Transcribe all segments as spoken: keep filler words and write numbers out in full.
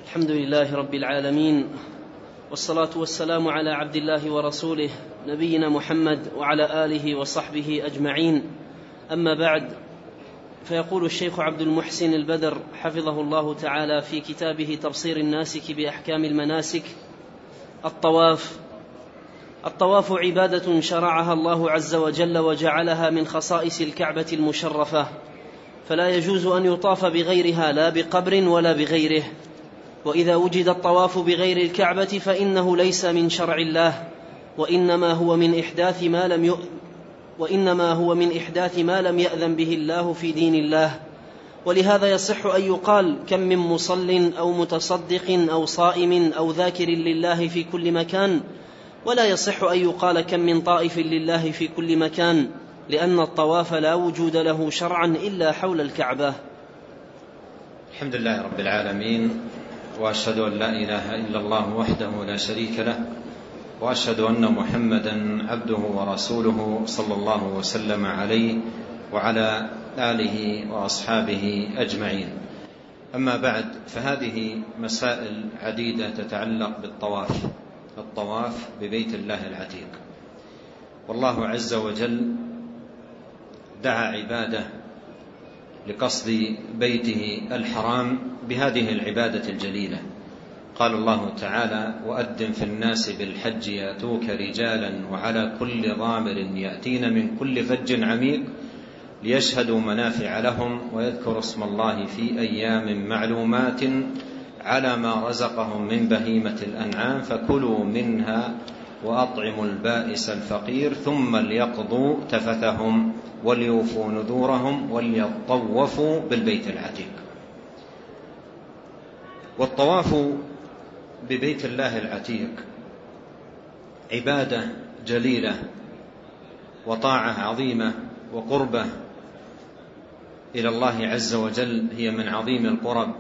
الحمد لله رب العالمين، والصلاة والسلام على عبد الله ورسوله نبينا محمد وعلى آله وصحبه أجمعين. أما بعد، فيقول الشيخ عبد المحسن البدر حفظه الله تعالى في كتابه تبصير الناسك بأحكام المناسك: الطواف الطواف عبادة شرعها الله عز وجل وجعلها من خصائص الكعبة المشرفة، فلا يجوز أن يطاف بغيرها لا بقبر ولا بغيره. وإذا وجد الطواف بغير الكعبة فإنه ليس من شرع الله، وإنما هو من إحداث ما لم ي... وإنما هو من إحداث ما لم يأذن به الله في دين الله. ولهذا يصح أن يقال: كم من مصل أو متصدق أو صائم أو ذاكر لله في كل مكان، ولا يصح أن يقال: كم من طائف لله في كل مكان، لأن الطواف لا وجود له شرعا إلا حول الكعبة. الحمد لله رب العالمين، وأشهد أن لا إله إلا الله وحده لا شريك له، وأشهد أن محمدا عبده ورسوله صلى الله وسلم عليه وعلى آله وأصحابه أجمعين. أما بعد، فهذه مسائل عديدة تتعلق بالطواف الطواف ببيت الله العتيق. والله عز وجل دعا عباده لقصد بيته الحرام بهذه العبادة الجليلة. قال الله تعالى: وأذن في الناس بالحج يأتوك رجالا وعلى كل ضامر يأتين من كل فج عميق ليشهدوا منافع لهم ويذكروا اسم الله في أيام معلومات على ما رزقهم من بهيمة الأنعام فكلوا منها وأطعموا البائس الفقير ثم ليقضوا تفثهم وليوفوا نذورهم وليطوفوا بالبيت العتيق. والطواف ببيت الله العتيق عبادة جليلة وطاعة عظيمة وقربة إلى الله عز وجل، هي من عظيم القرب،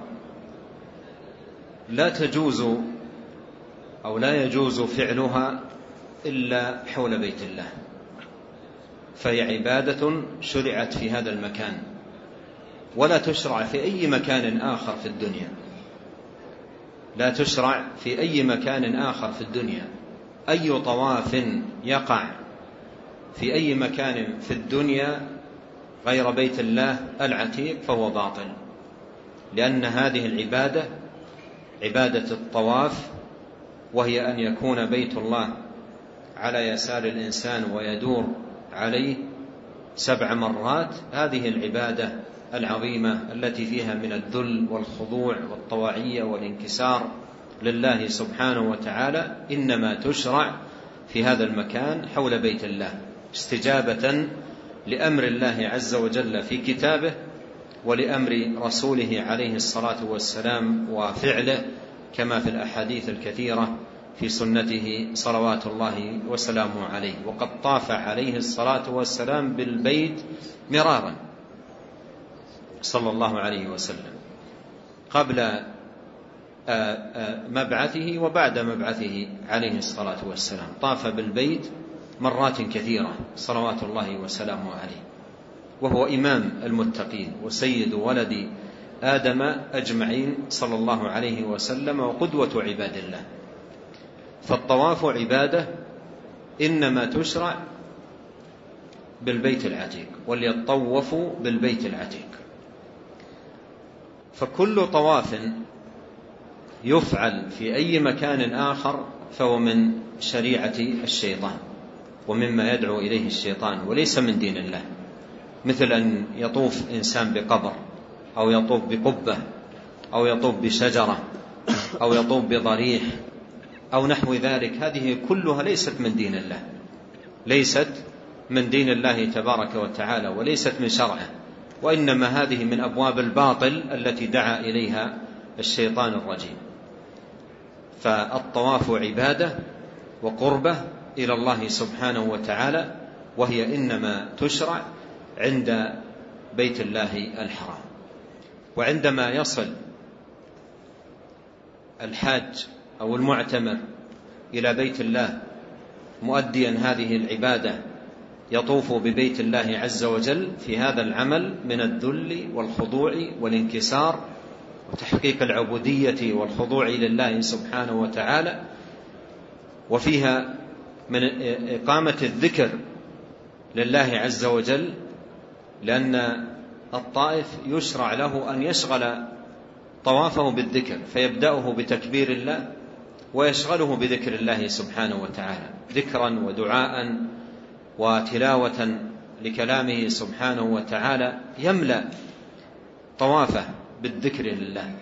لا تجوز أو لا يجوز فعلها إلا حول بيت الله، فهي عبادة شرعت في هذا المكان ولا تشرع في أي مكان آخر في الدنيا لا تشرع في أي مكان آخر في الدنيا. أي طواف يقع في أي مكان في الدنيا غير بيت الله العتيق فهو باطل، لأن هذه العبادة عبادة الطواف، وهي أن يكون بيت الله على يسار الإنسان ويدور عليه سبع مرات. هذه العبادة العظيمة التي فيها من الذل والخضوع والطواعية والانكسار لله سبحانه وتعالى إنما تشرع في هذا المكان حول بيت الله، استجابة لأمر الله عز وجل في كتابه ولأمر رسوله عليه الصلاة والسلام وفعله، كما في الأحاديث الكثيرة في سنته صلوات الله وسلامه عليه. وقد طاف عليه الصلاة والسلام بالبيت مرارا صلى الله عليه وسلم قبل مبعثه وبعد مبعثه عليه الصلاة والسلام، طاف بالبيت مرات كثيرة صلوات الله وسلامه عليه، وهو إمام المتقين وسيد ولد آدم أجمعين صلى الله عليه وسلم وقدوة عباد الله. فالطواف عبادة إنما تشرع بالبيت العتيق، وليطوفوا بالبيت العتيق. فكل طواف يفعل في أي مكان آخر فهو من شريعة الشيطان ومما يدعو إليه الشيطان وليس من دين الله، مثل أن يطوف إنسان بقبر أو يطوف بقبة أو يطوف بشجرة أو يطوف بضريح أو نحو ذلك. هذه كلها ليست من دين الله، ليست من دين الله تبارك وتعالى وليست من شرعه، وإنما هذه من أبواب الباطل التي دعا إليها الشيطان الرجيم. فالطواف عبادة وقربة إلى الله سبحانه وتعالى، وهي إنما تشرع عند بيت الله الحرام. وعندما يصل الحاج أو المعتمر إلى بيت الله مؤديا هذه العبادة يطوف ببيت الله عز وجل في هذا العمل من الذل والخضوع والانكسار وتحقيق العبودية والخضوع لله سبحانه وتعالى، وفيها من إقامة الذكر لله عز وجل، لأن الطائف يشرع له أن يشغل طوافه بالذكر، فيبدأه بتكبير الله ويشغله بذكر الله سبحانه وتعالى، ذكرا ودعاء وتلاوة لكلامه سبحانه وتعالى، يملأ طوافه بالذكر لله.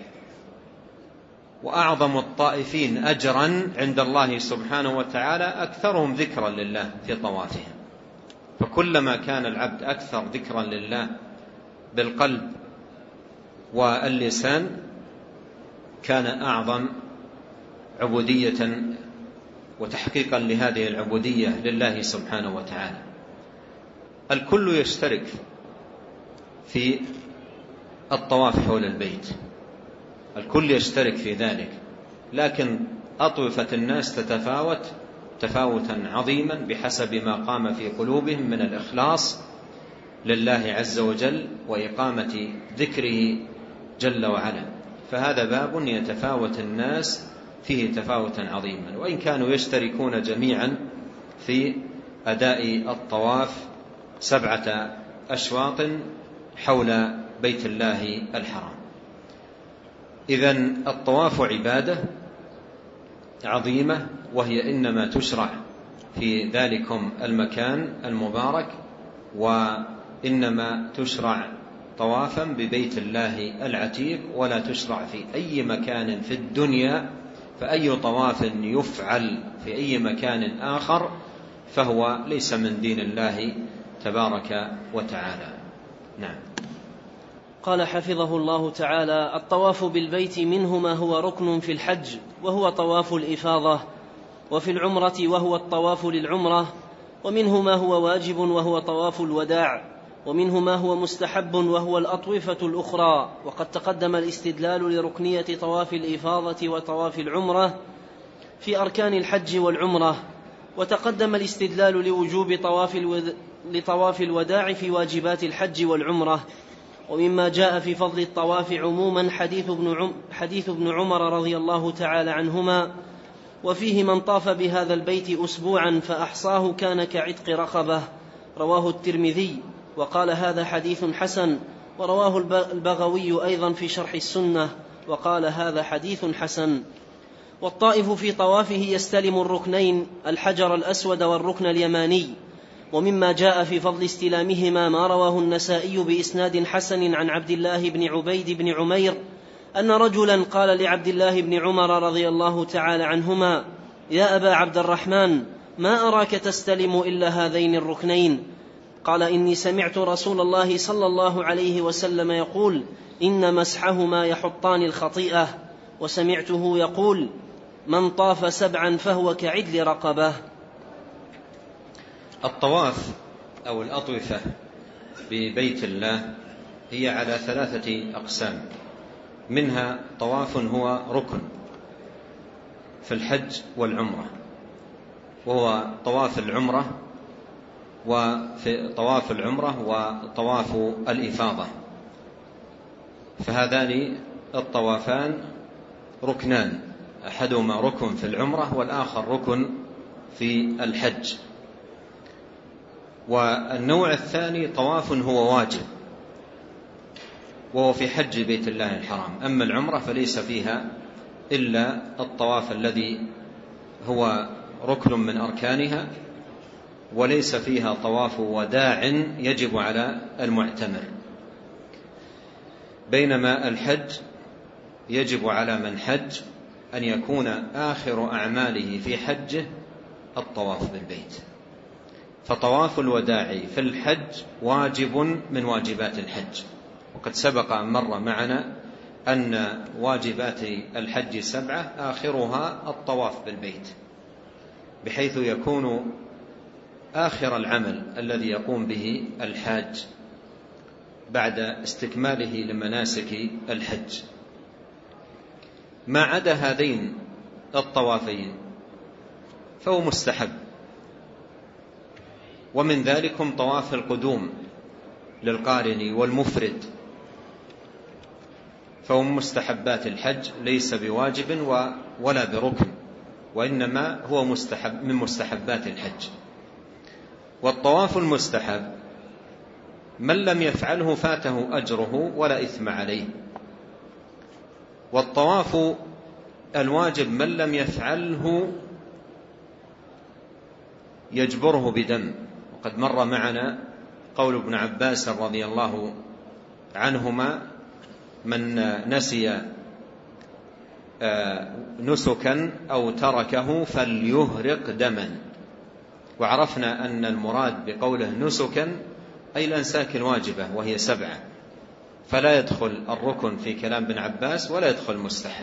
وأعظم الطائفين أجرا عند الله سبحانه وتعالى أكثرهم ذكرا لله في طوافهم. فكلما كان العبد أكثر ذكرا لله بالقلب واللسان كان أعظم عبودية وتحقيقا لهذه العبودية لله سبحانه وتعالى. الكل يشترك في الطواف حول البيت، الكل يشترك في ذلك، لكن أطوفة الناس تتفاوت تفاوتا عظيما بحسب ما قام في قلوبهم من الإخلاص لله عز وجل وإقامة ذكره جل وعلا. فهذا باب يتفاوت الناس فيه تفاوتا عظيما، وإن كانوا يشتركون جميعا في أداء الطواف سبعة أشواط حول بيت الله الحرام. إذن الطواف عبادة عظيمة، وهي إنما تشرع في ذلكم المكان المبارك، وإنما تشرع طوافا ببيت الله العتيق، ولا تشرع في أي مكان في الدنيا. فأي طواف يفعل في أي مكان آخر فهو ليس من دين الله تبارك وتعالى. نعم. قال حفظه الله تعالى: الطواف بالبيت منه ما هو ركن في الحج وهو طواف الإفاضة، وفي العمرة وهو الطواف للعمرة، ومنه ما هو واجب وهو طواف الوداع، ومنه ما هو مستحب وهو الأطوفة الأخرى. وقد تقدم الاستدلال لركنية طواف الإفاضة وطواف العمرة في أركان الحج والعمرة، وتقدم الاستدلال لوجوب طواف الود... لطواف الوداع في واجبات الحج والعمرة. ومما جاء في فضل الطواف عموما حديث ابن, عم... حديث ابن عمر رضي الله تعالى عنهما: وفيه من طاف بهذا البيت أسبوعا فأحصاه كان كعتق رقبة، رواه الترمذي، وقال هذا حديث حسن. ورواه البغوي أيضا في شرح السنة وقال هذا حديث حسن. والطائف في طوافه يستلم الركنين الحجر الأسود والركن اليماني. ومما جاء في فضل استلامهما ما رواه النسائي بإسناد حسن عن عبد الله بن عبيد بن عمير أن رجلا قال لعبد الله بن عمر رضي الله تعالى عنهما: يا أبا عبد الرحمن، ما أراك تستلم إلا هذين الركنين؟ قال: إني سمعت رسول الله صلى الله عليه وسلم يقول: إن مسحهما يحطان الخطيئة، وسمعته يقول: من طاف سبعا فهو كعدل رقبة. الطواف أو الأطوفة ببيت الله هي على ثلاثة أقسام، منها طواف هو ركن في الحج والعمرة، وهو طواف العمرة، وفي طواف العمرة وطواف الإفاضة، فهذان الطوافان ركنان، أحدهما ركن في العمرة والآخر ركن في الحج. والنوع الثاني طواف هو واجب، وهو في حج بيت الله الحرام. أما العمرة فليس فيها إلا الطواف الذي هو ركن من أركانها، وليس فيها طواف وداع يجب على المعتمر، بينما الحج يجب على من حج أن يكون آخر أعماله في حجه الطواف بالبيت. فطواف الوداع في الحج واجب من واجبات الحج، وقد سبق أن مر معنا أن واجبات الحج سبعة آخرها الطواف بالبيت، بحيث يكون آخر العمل الذي يقوم به الحاج بعد استكماله لمناسك الحج. ما عدا هذين الطوافين فهو مستحب، ومن ذلكم طواف القدوم للقارن والمفرد، فهو من مستحبات الحج، ليس بواجب ولا بركن، وإنما هو مستحب من مستحبات الحج. والطواف المستحب من لم يفعله فاته أجره ولا إثم عليه، والطواف الواجب من لم يفعله يجبره بدم. وقد مر معنا قول ابن عباس رضي الله عنهما: من نسي نسكا أو تركه فليهرق دما. وعرفنا أن المراد بقوله نسكا أي الأنساك الواجبة وهي سبعة، فلا يدخل الركن في كلام ابن عباس ولا يدخل المستحب.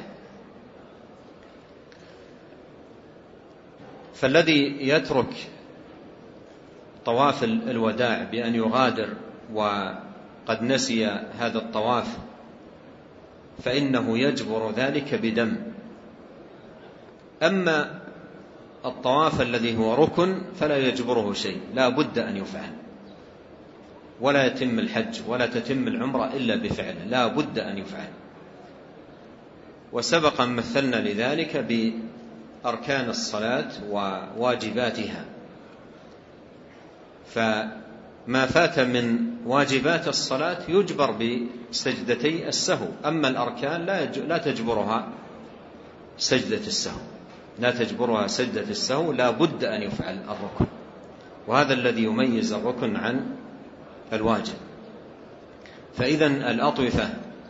فالذي يترك طواف الوداع بأن يغادر وقد نسي هذا الطواف فإنه يجبر ذلك بدم. أما الطواف الذي هو ركن فلا يجبره شيء، لا بد أن يفعل، ولا يتم الحج ولا تتم العمرة إلا بفعله، لا بد أن يفعل. وسبق أن مثلنا لذلك بأركان الصلاة وواجباتها، فما فات من واجبات الصلاة يجبر بسجدتي السهو، أما الأركان لا تجبرها سجدة السهو، لا تجبرها سجدة السهو، لا بد أن يفعل الركن. وهذا الذي يميز الركن عن الواجب. فإذن الأطوفة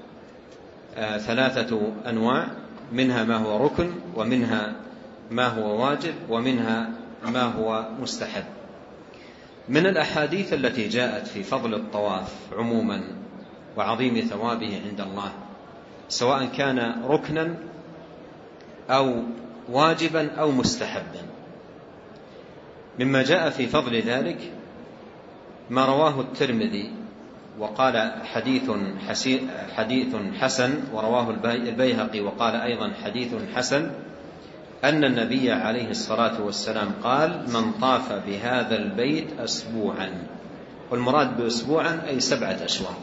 ثلاثة أنواع، منها ما هو ركن، ومنها ما هو واجب، ومنها ما هو مستحب. من الأحاديث التي جاءت في فضل الطواف عموما وعظيم ثوابه عند الله، سواء كان ركنا أو واجبا أو مستحبا، مما جاء في فضل ذلك ما رواه الترمذي وقال حديث حديث حسن، ورواه البيهقي وقال أيضا حديث حسن، أن النبي عليه الصلاة والسلام قال: من طاف بهذا البيت أسبوعا. والمراد بأسبوعا أي سبعة أشواط.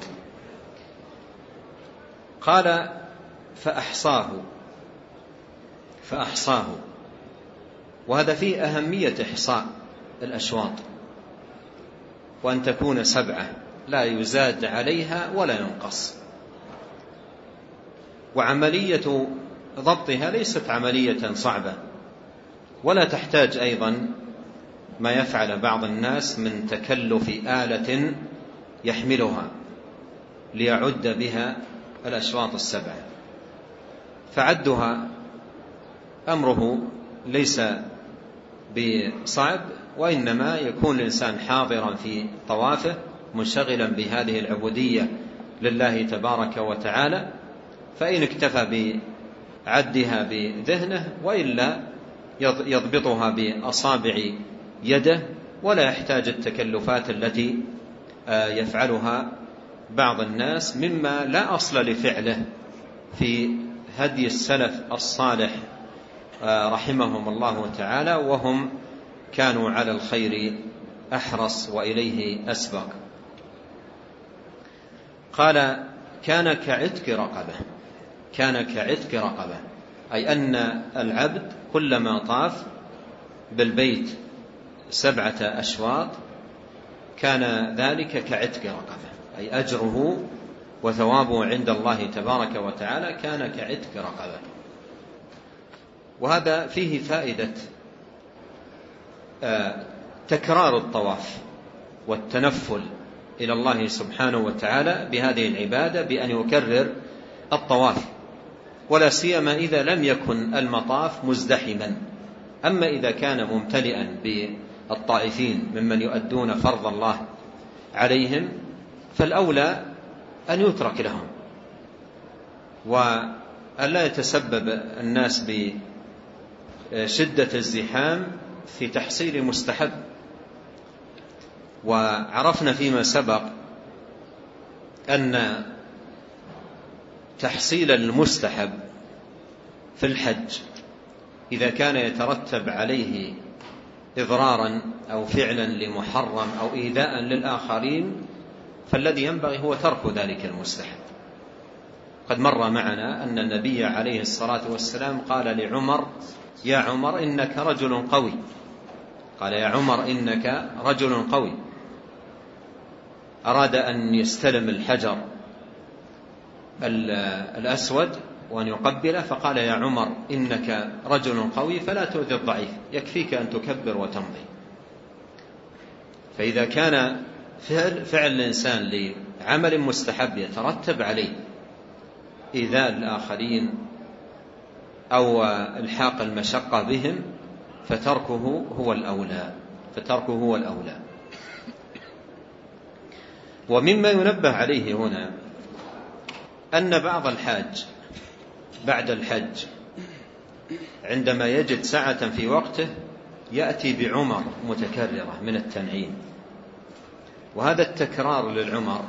قال: فأحصاه فأحصاه وهذا فيه أهمية إحصاء الأشواط، وأن تكون سبعة لا يزاد عليها ولا ينقص. وعملية ضبطها ليست عملية صعبة، ولا تحتاج أيضا ما يفعل بعض الناس من تكلف آلة يحملها ليعد بها الأشواط السبعة، فعدها أمره ليس بصعب، وإنما يكون الإنسان حاضرا في طوافه منشغلا بهذه العبودية لله تبارك وتعالى، فإن اكتفى بعدها بذهنه وإلا يضبطها بأصابع يده، ولا يحتاج التكلفات التي يفعلها بعض الناس مما لا أصل لفعله في هدي السلف الصالح رحمهم الله تعالى، وهم كانوا على الخير أحرص وإليه أسبق. قال: كان كعتق رقبة. كان كعتق رقبة أي أن العبد كلما طاف بالبيت سبعة أشواط كان ذلك كعتق رقبة، أي أجره وثوابه عند الله تبارك وتعالى كان كعتق رقبة. وهذا فيه فائدة تكرار الطواف والتنفل إلى الله سبحانه وتعالى بهذه العبادة بأن يكرر الطواف، ولا سيما إذا لم يكن المطاف مزدحما. أما إذا كان ممتلئا بالطائفين ممن يؤدون فرض الله عليهم فالأولى أن يترك لهم، وألا يتسبب الناس بشدة الزحام في تحصيل مستحب. وعرفنا فيما سبق أن تحصيل المستحب في الحج إذا كان يترتب عليه إضرارا أو فعلا لمحرم أو إيذاء للآخرين فالذي ينبغي هو ترك ذلك المستحب. قد مر معنا أن النبي عليه الصلاة والسلام قال لعمر: يا عمر إنك رجل قوي. قال: يا عمر إنك رجل قوي. أراد أن يستلم الحجر الأسود وأن يقبله، فقال: يا عمر إنك رجل قوي فلا تؤذي الضعيف، يكفيك أن تكبر وتمضي. فإذا كان فعل, فعل الإنسان لعمل مستحب يترتب عليه إيذاء الآخرين أو الحاق المشقة بهم فتركه هو الأولى فتركه هو الأولى ومما ينبه عليه هنا أن بعض الحاج بعد الحج عندما يجد سعة في وقته يأتي بعمر متكررة من التنعيم، وهذا التكرار للعمر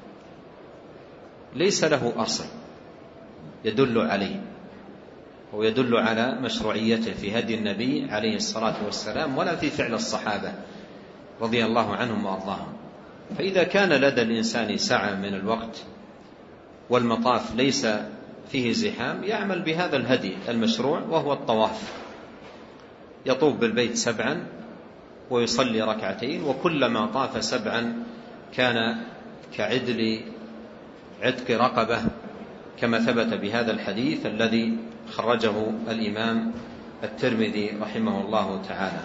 ليس له أصل يدل عليه ويدل على مشروعيته في هدي النبي عليه الصلاة والسلام ولا في فعل الصحابة رضي الله عنهم وأرضاهم. فإذا كان لدى الإنسان سعة من الوقت والمطاف ليس فيه زحام يعمل بهذا الهدي المشروع وهو الطواف، يطوف بالبيت سبعا ويصلي ركعتين، وكلما طاف سبعا كان كعدل عتق رقبة كما ثبت بهذا الحديث الذي خرجه الإمام الترمذي رحمه الله تعالى.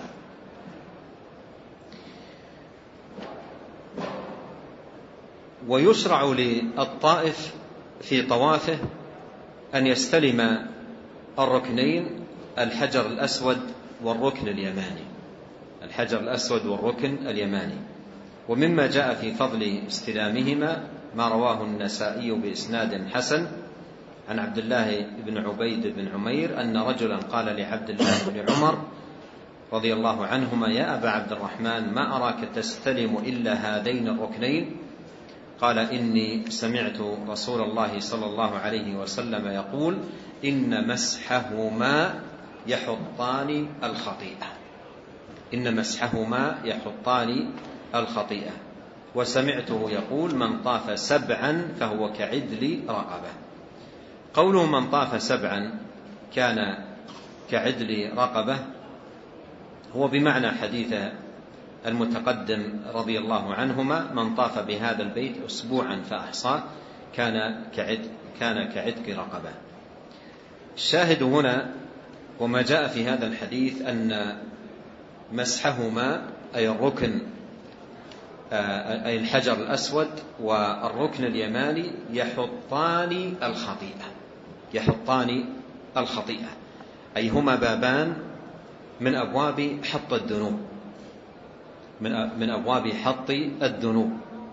ويشرع للطائف في طوافه أن يستلم الركنين الحجر الأسود والركن اليماني الحجر الأسود والركن اليماني ومما جاء في فضل استلامهما ما رواه النسائي بإسناد حسن عن عبد الله بن عبيد بن عمير أن رجلا قال لعبد الله بن عمر رضي الله عنهما: يا أبا عبد الرحمن ما أراك تستلم إلا هذين الركنين؟ قال: إني سمعت رسول الله صلى الله عليه وسلم يقول: إن مسحهما يحطان الخطيئة إن مسحهما يحطان الخطيئة وسمعته يقول: من طاف سبعا فهو كعدل رقبة. قوله من طاف سبعا كان كعدل رقبة هو بمعنى حديث المتقدم رضي الله عنهما: من طاف بهذا البيت أسبوعا فأحصى كان كعد كان كعدق رقبة. الشاهد هنا وما جاء في هذا الحديث أن مسحهما أي الركن أي الحجر الأسود والركن اليماني يحطان الخطيئة يحطان الخطيئة أي هما بابان من أبواب حط الذنوب من أبواب حط الذنوب.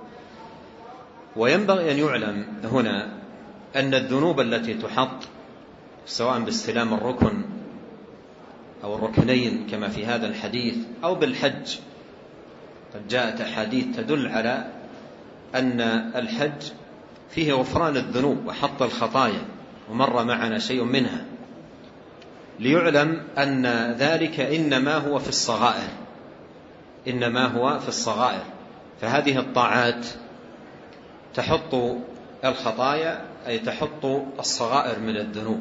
وينبغي أن يعلم هنا أن الذنوب التي تحط سواء باستلام الركن أو الركنين كما في هذا الحديث أو بالحج، قد جاءت أحاديث تدل على أن الحج فيه غفران الذنوب وحط الخطايا ومر معنا شيء منها، ليعلم أن ذلك إنما هو في الصغائر إنما هو في الصغائر فهذه الطاعات تحط الخطايا أي تحط الصغائر من الذنوب.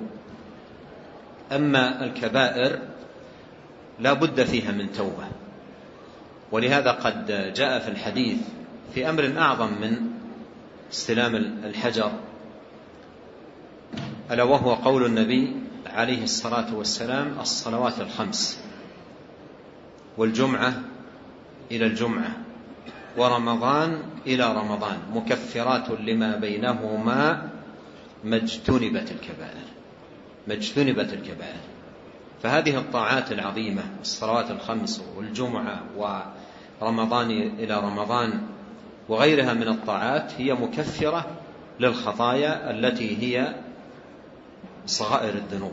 أما الكبائر لا بد فيها من توبة، ولهذا قد جاء في الحديث في أمر أعظم من استلام الحجر ألا وهو قول النبي عليه الصلاة والسلام: الصلوات الخمس والجمعة إلى الجمعة ورمضان إلى رمضان مكفرات لما بينهما ما اجتنبت الكبائر ما اجتنبت الكبائر. فهذه الطاعات العظيمة الصلوات الخمس والجمعة ورمضان إلى رمضان وغيرها من الطاعات هي مكفرة للخطايا التي هي صغائر الذنوب.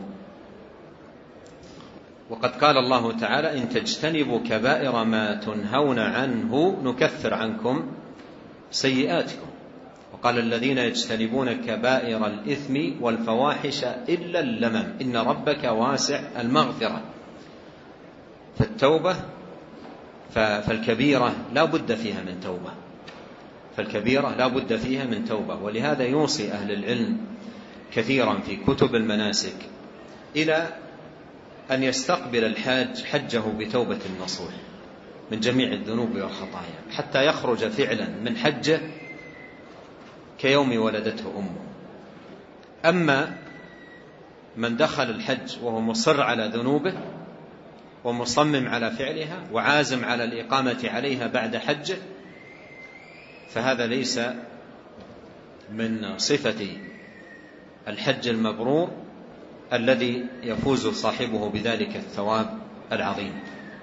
وقد قال الله تعالى: إن تجتنبوا كبائر ما تنهون عنه نكفر عنكم سيئاتكم. وقال: الذين يجتنبون كبائر الإثم والفواحش إلا اللمم إن ربك واسع المغفرة. فالتوبة فالكبيرة لا بد فيها من توبة فالكبيرة لا بد فيها من توبة ولهذا يوصي أهل العلم كثيرا في كتب المناسك إلى أن يستقبل الحاج حجه بتوبة نصوح من جميع الذنوب والخطايا حتى يخرج فعلا من حجه كيوم ولدته أمه. أما من دخل الحج وهو مصر على ذنوبه ومصمم على فعلها وعازم على الإقامة عليها بعد حجه فهذا ليس من صفة الحج المبرور الذي يفوز صاحبه بذلك الثواب العظيم.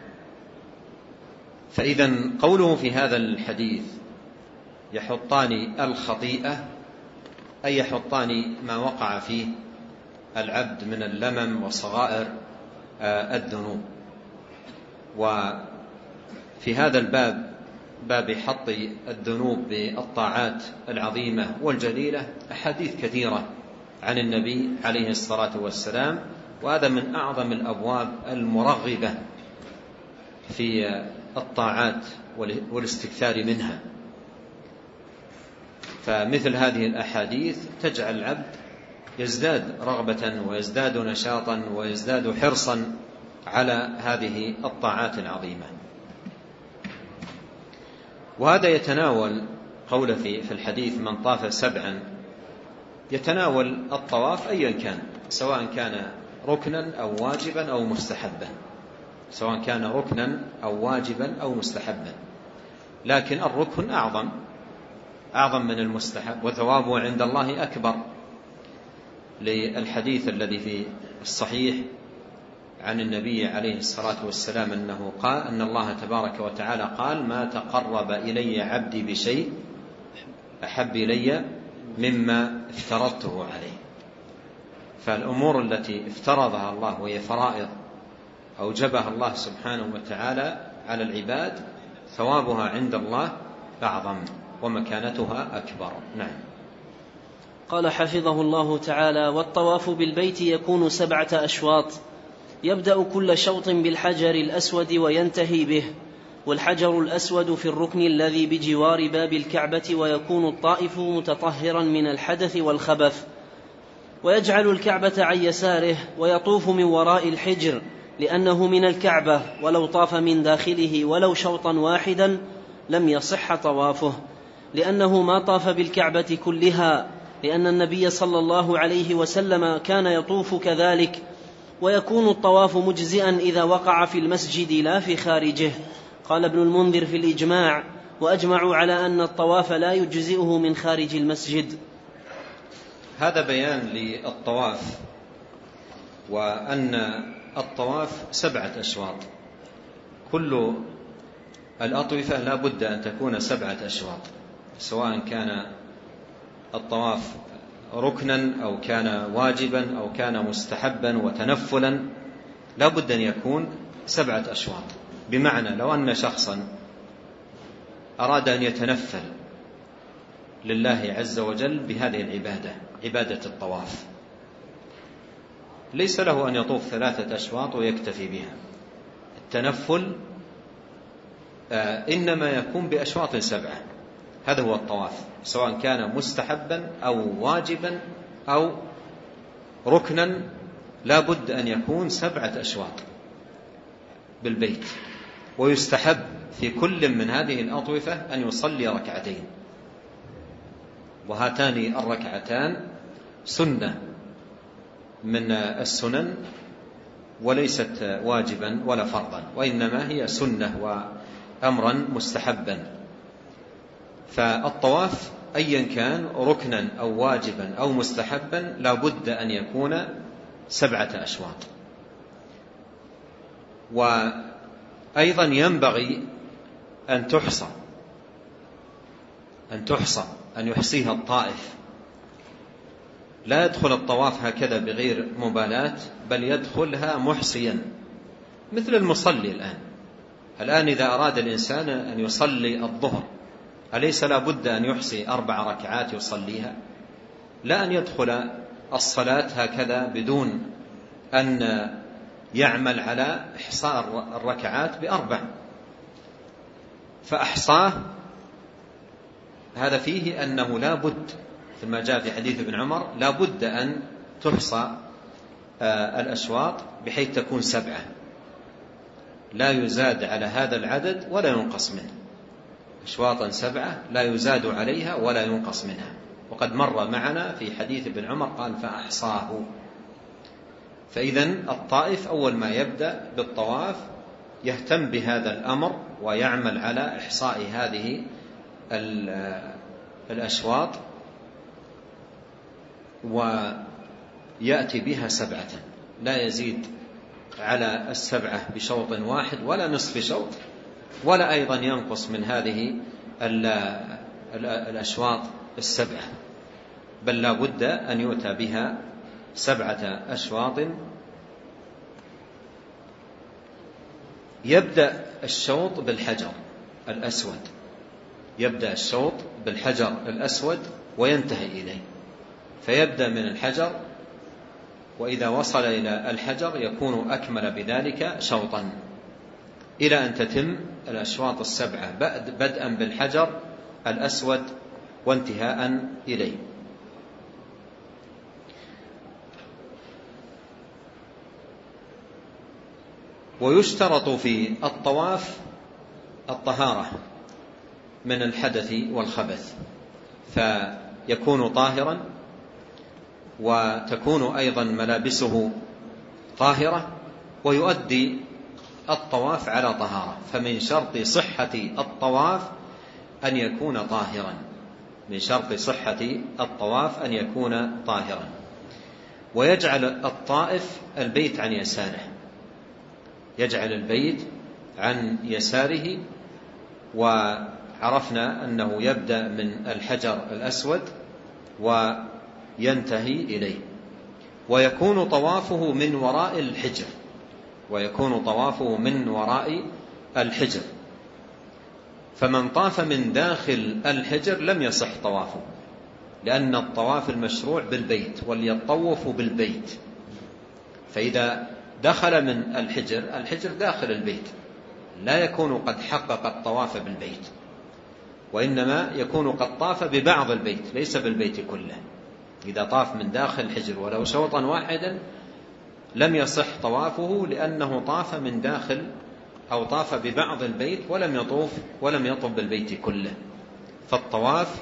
فإذا قوله في هذا الحديث يحطان الخطيئة أي يحطان ما وقع فيه العبد من اللمم وصغائر الذنوب. وفي هذا الباب باب حط الذنوب بالطاعات العظيمة والجليلة أحاديث كثيرة عن النبي عليه الصلاة والسلام، وهذا من أعظم الأبواب المرغبة في الطاعات والاستكثار منها. فمثل هذه الأحاديث تجعل العبد يزداد رغبة ويزداد نشاطا ويزداد حرصا على هذه الطاعات العظيمة. وهذا يتناول قول في الحديث من طاف سبعا، يتناول الطواف أيا كان، سواء كان ركنا أو واجبا أو مستحبا، سواء كان ركنا أو واجبا أو مستحبا، لكن الركن أعظم أعظم من المستحب وثوابه عند الله أكبر، للحديث الذي في الصحيح عن النبي عليه الصلاة والسلام أنه قال أن الله تبارك وتعالى قال ما تقرب إلي عبدي بشيء أحب إلي مما افترضته عليه. فالأمور التي افترضها الله وهي فرائض أوجبها الله سبحانه وتعالى على العباد ثوابها عند الله أعظم ومكانتها أكبر. نعم. قال حفظه الله تعالى: والطواف بالبيت يكون سبعة أشواط، يبدأ كل شوط بالحجر الأسود وينتهي به، والحجر الأسود في الركن الذي بجوار باب الكعبة، ويكون الطائف متطهرا من الحدث والخبث، ويجعل الكعبة عن يساره ويطوف من وراء الحجر لأنه من الكعبة، ولو طاف من داخله ولو شوطا واحدا لم يصح طوافه، لأنه ما طاف بالكعبة كلها، لأن النبي صلى الله عليه وسلم كان يطوف كذلك. ويكون الطواف مجزئا إذا وقع في المسجد لا في خارجه. قال ابن المنذر في الإجماع: وأجمعوا على أن الطواف لا يجزئه من خارج المسجد. هذا بيان للطواف، وأن الطواف سبعة أشواط، كل الأطوفة لا بد أن تكون سبعة أشواط، سواء كان الطواف ركنا أو كان واجبا أو كان مستحبا وتنفلا، لا بد أن يكون سبعة أشواط. بمعنى لو أن شخصا أراد أن يتنفل لله عز وجل بهذه العبادة، عبادة الطواف، ليس له أن يطوف ثلاثة أشواط ويكتفي بها. التنفل إنما يكون بأشواط سبعة، هذا هو الطواف، سواء كان مستحبا أو واجبا أو ركنا، لا بد أن يكون سبعة أشواط بالبيت. ويستحب في كل من هذه الأطوفة أن يصلي ركعتين، وهاتان الركعتان سنة من السنن وليست واجبا ولا فرضا، وإنما هي سنة وأمرا مستحبا. فالطواف أيا كان ركنا أو واجبا أو مستحبا لا بد أن يكون سبعة أشواط. وأيضا ينبغي أن تحصى أن تحصى أن يحصيها الطائف، لا يدخل الطواف هكذا بغير مبالاة، بل يدخلها محصيا مثل المصلي الآن. الآن إذا أراد الإنسان أن يصلي الظهر، أليس لا بد أن يحصي أربع ركعات يصليها؟ لا أن يدخل الصلاة هكذا بدون أن يعمل على إحصاء الركعات بأربع، فأحصاه هذا فيه أنه لا بد مثل ما جاء في حديث ابن عمر لا بد أن تحصى الأشواط بحيث تكون سبعة، لا يزاد على هذا العدد ولا ينقص منه، أشواطا سبعة لا يزاد عليها ولا ينقص منها. وقد مر معنا في حديث ابن عمر قال فأحصاه. فإذن الطائف أول ما يبدأ بالطواف يهتم بهذا الأمر ويعمل على إحصاء هذه الأشواط ويأتي بها سبعة، لا يزيد على السبعة بشوط واحد ولا نصف شوط، ولا أيضا ينقص من هذه الأشواط السبعة، بل لا بد أن يؤتى بها سبعة أشواط. يبدأ الشوط بالحجر الأسود، يبدأ الشوط بالحجر الأسود وينتهي إليه، فيبدأ من الحجر، وإذا وصل إلى الحجر يكون أكمل بذلك شوطا إلى أن تتم الأشواط السبعة بدءا بالحجر الأسود وانتهاء إليه. ويشترط في الطواف الطهارة من الحدث والخبث، فيكون طاهرا وتكون أيضا ملابسه طاهرة، ويؤدي الطواف على طهارة. فمن شرط صحة الطواف أن يكون طاهرا، من شرط صحة الطواف أن يكون طاهرا. ويجعل الطائف البيت عن يساره، يجعل البيت عن يساره. وعرفنا أنه يبدأ من الحجر الأسود وينتهي إليه، ويكون طوافه من وراء الحجر، ويكون طوافه من وراء الحجر. فمن طاف من داخل الحجر لم يصح طوافه، لأن الطواف المشروع بالبيت، وليطوفوا بالبيت. فإذا دخل من الحجر، الحجر داخل البيت، لا يكون قد حقق الطواف بالبيت، وإنما يكون قد طاف ببعض البيت ليس بالبيت كله. إذا طاف من داخل الحجر ولو شوطا واحدا لم يصح طوافه، لأنه طاف من داخل أو طاف ببعض البيت ولم يطوف ولم يطوف بالبيت كله. فالطواف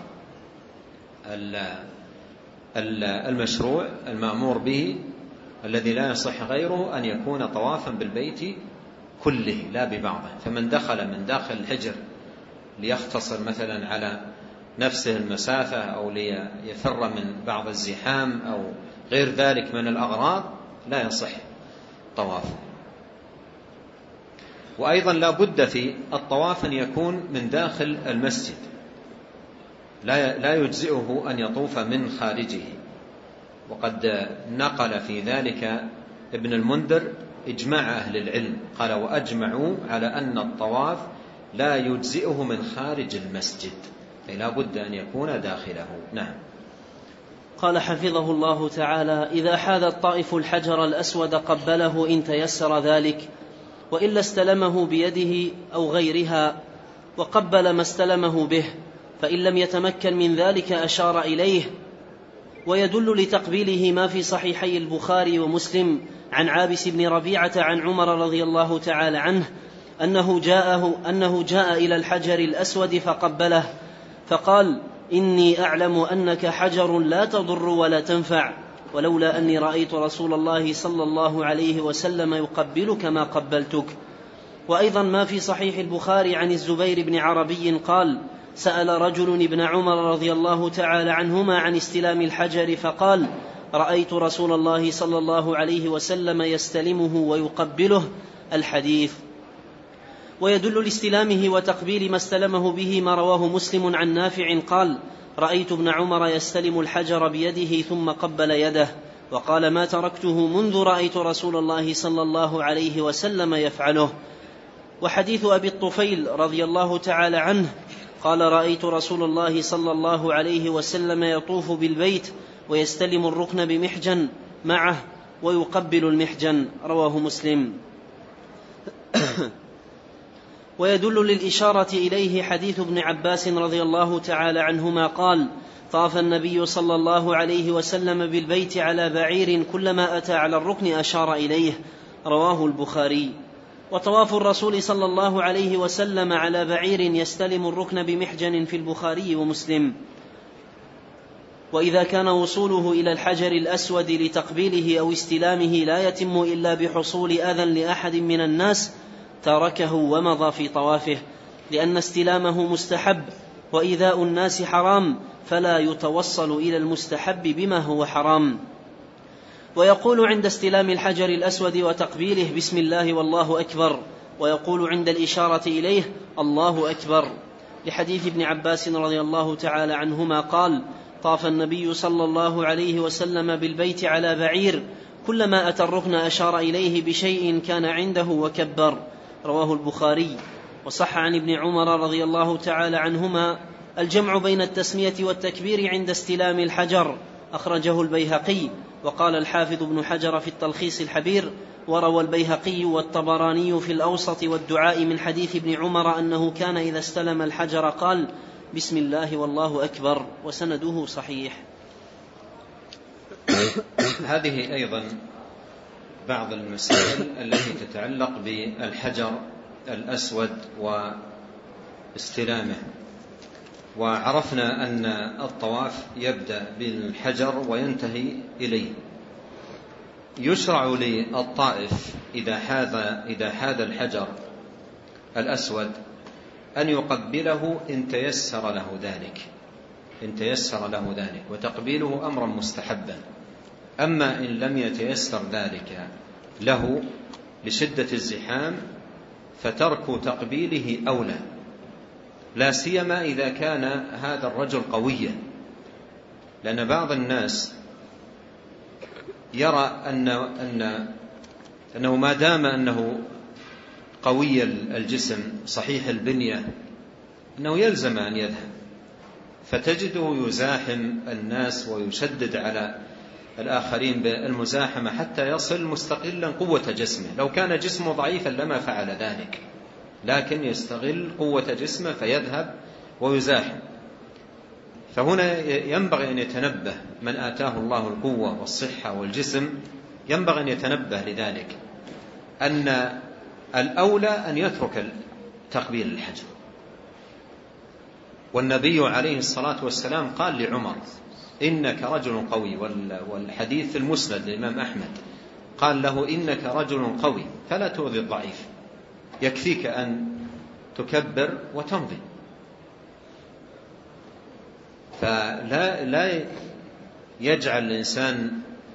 المشروع المأمور به الذي لا يصح غيره أن يكون طوافا بالبيت كله لا ببعضه. فمن دخل من داخل الحجر ليختصر مثلا على نفسه المسافة أو ليفر من بعض الزحام أو غير ذلك من الأغراض لا يصح طوافه. وأيضا لا بد في الطواف أن يكون من داخل المسجد، لا يجزئه أن يطوف من خارجه. وقد نقل في ذلك ابن المنذر إجماع أهل العلم، قال وأجمعوا على أن الطواف لا يجزئه من خارج المسجد، أي لا بد أن يكون داخله. نعم. قال حفظه الله تعالى: إذا حاذ الطائف الحجر الأسود قبله إن تيسر ذلك، وإلا استلمه بيده أو غيرها وقبل ما استلمه به، فإن لم يتمكن من ذلك أشار إليه. ويدل لتقبيله ما في صحيحي البخاري ومسلم عن عابس بن ربيعة عن عمر رضي الله تعالى عنه أنه جاءه أنه جاء إلى الحجر الأسود فقبله فقال: إني أعلم أنك حجر لا تضر ولا تنفع، ولولا أني رأيت رسول الله صلى الله عليه وسلم يقبلك ما قبلتك. وأيضا ما في صحيح البخاري عن الزبير بن عربي قال: سأل رجل ابن عمر رضي الله تعالى عنهما عن استلام الحجر فقال: رأيت رسول الله صلى الله عليه وسلم يستلمه ويقبله. الحديث. ويدل لاستلامه وتقبيل ما استلمه به ما رواه مسلم عن نافع قال: رأيت ابن عمر يستلم الحجر بيده ثم قبل يده، وقال: ما تركته منذ رأيت رسول الله صلى الله عليه وسلم يفعله. وحديث أبي الطفيل رضي الله تعالى عنه قال: رأيت رسول الله صلى الله عليه وسلم يطوف بالبيت ويستلم الركن بمحجن معه ويقبل المحجن. رواه مسلم. ويدل للإشارة إليه حديث ابن عباس رضي الله تعالى عنهما قال: طاف النبي صلى الله عليه وسلم بالبيت على بعير كلما أتى على الركن أشار إليه، رواه البخاري. وطواف الرسول صلى الله عليه وسلم على بعير يستلم الركن بمحجن في البخاري ومسلم. وإذا كان وصوله إلى الحجر الأسود لتقبيله أو استلامه لا يتم إلا بحصول أذى لأحد من الناس تركه ومضى في طوافه، لأن استلامه مستحب، وإيذاء الناس حرام، فلا يتوصل إلى المستحب بما هو حرام. ويقول عند استلام الحجر الأسود وتقبيله: بسم الله والله أكبر، ويقول عند الإشارة إليه: الله أكبر، لحديث ابن عباس رضي الله تعالى عنهما قال: طاف النبي صلى الله عليه وسلم بالبيت على بعير كلما أتى الركن أشار إليه بشيء كان عنده وكبر، رواه البخاري. وصح عن ابن عمر رضي الله تعالى عنهما الجمع بين التسمية والتكبير عند استلام الحجر، أخرجه البيهقي. وقال الحافظ ابن حجر في التلخيص الحبير: وروى البيهقي والطبراني في الأوسط والدعاء من حديث ابن عمر أنه كان إذا استلم الحجر قال: بسم الله والله أكبر، وسنده صحيح. هذه أيضا بعض المسائل التي تتعلق بالحجر الأسود واستلامه. وعرفنا أن الطواف يبدأ بالحجر وينتهي إليه. يشرع للطائف إذا حاذ إذا حاذ الحجر الأسود أن يقبله إن تيسر له ذلك إن تيسر له ذلك وتقبيله أمرا مستحبا. أما إن لم يتيسر ذلك له لشدة الزحام فترك تقبيله أولى، لا سيما إذا كان هذا الرجل قويا، لأن بعض الناس يرى أن أن أنه ما دام أنه قوي الجسم صحيح البنية أنه يلزم أن يذهب، فتجده يزاحم الناس ويشدد على الآخرين بالمزاحمة حتى يصل مستقلا قوة جسمه. لو كان جسمه ضعيفا لما فعل ذلك، لكن يستغل قوة جسمه فيذهب ويزاحم. فهنا ينبغي أن يتنبه من آتاه الله القوة والصحة والجسم، ينبغي أن يتنبه لذلك أن الأولى أن يترك تقبيل الحجر. والنبي عليه الصلاة والسلام قال لعمر: إنك رجل قوي، والحديث المسند للإمام أحمد قال له: إنك رجل قوي فلا تؤذي الضعيف، يكفيك أن تكبر وتمضي. فلا لا يجعل الإنسان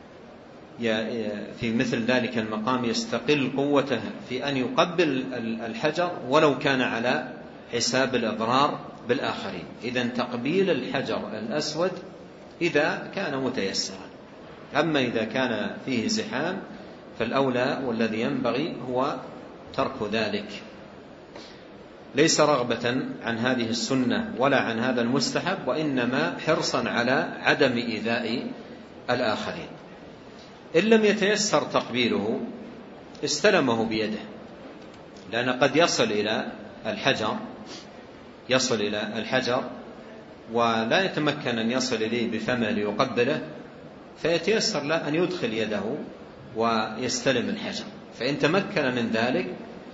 في مثل ذلك المقام يستقل قوته في أن يقبل الحجر ولو كان على حساب الإضرار بالآخرين. إذن تقبيل الحجر الأسود إذا كان متيسرا، أما إذا كان فيه زحام فالأولى والذي ينبغي هو ترك ذلك، ليس رغبة عن هذه السنة ولا عن هذا المستحب، وإنما حرصا على عدم إيذاء الآخرين. إن لم يتيسر تقبيله استلمه بيده، لأن قد يصل إلى الحجر يصل إلى الحجر ولا يتمكن أن يصل إليه بفمه ليقبله، فيتيسر له أن يدخل يده ويستلم الحجر. فإن تمكن من ذلك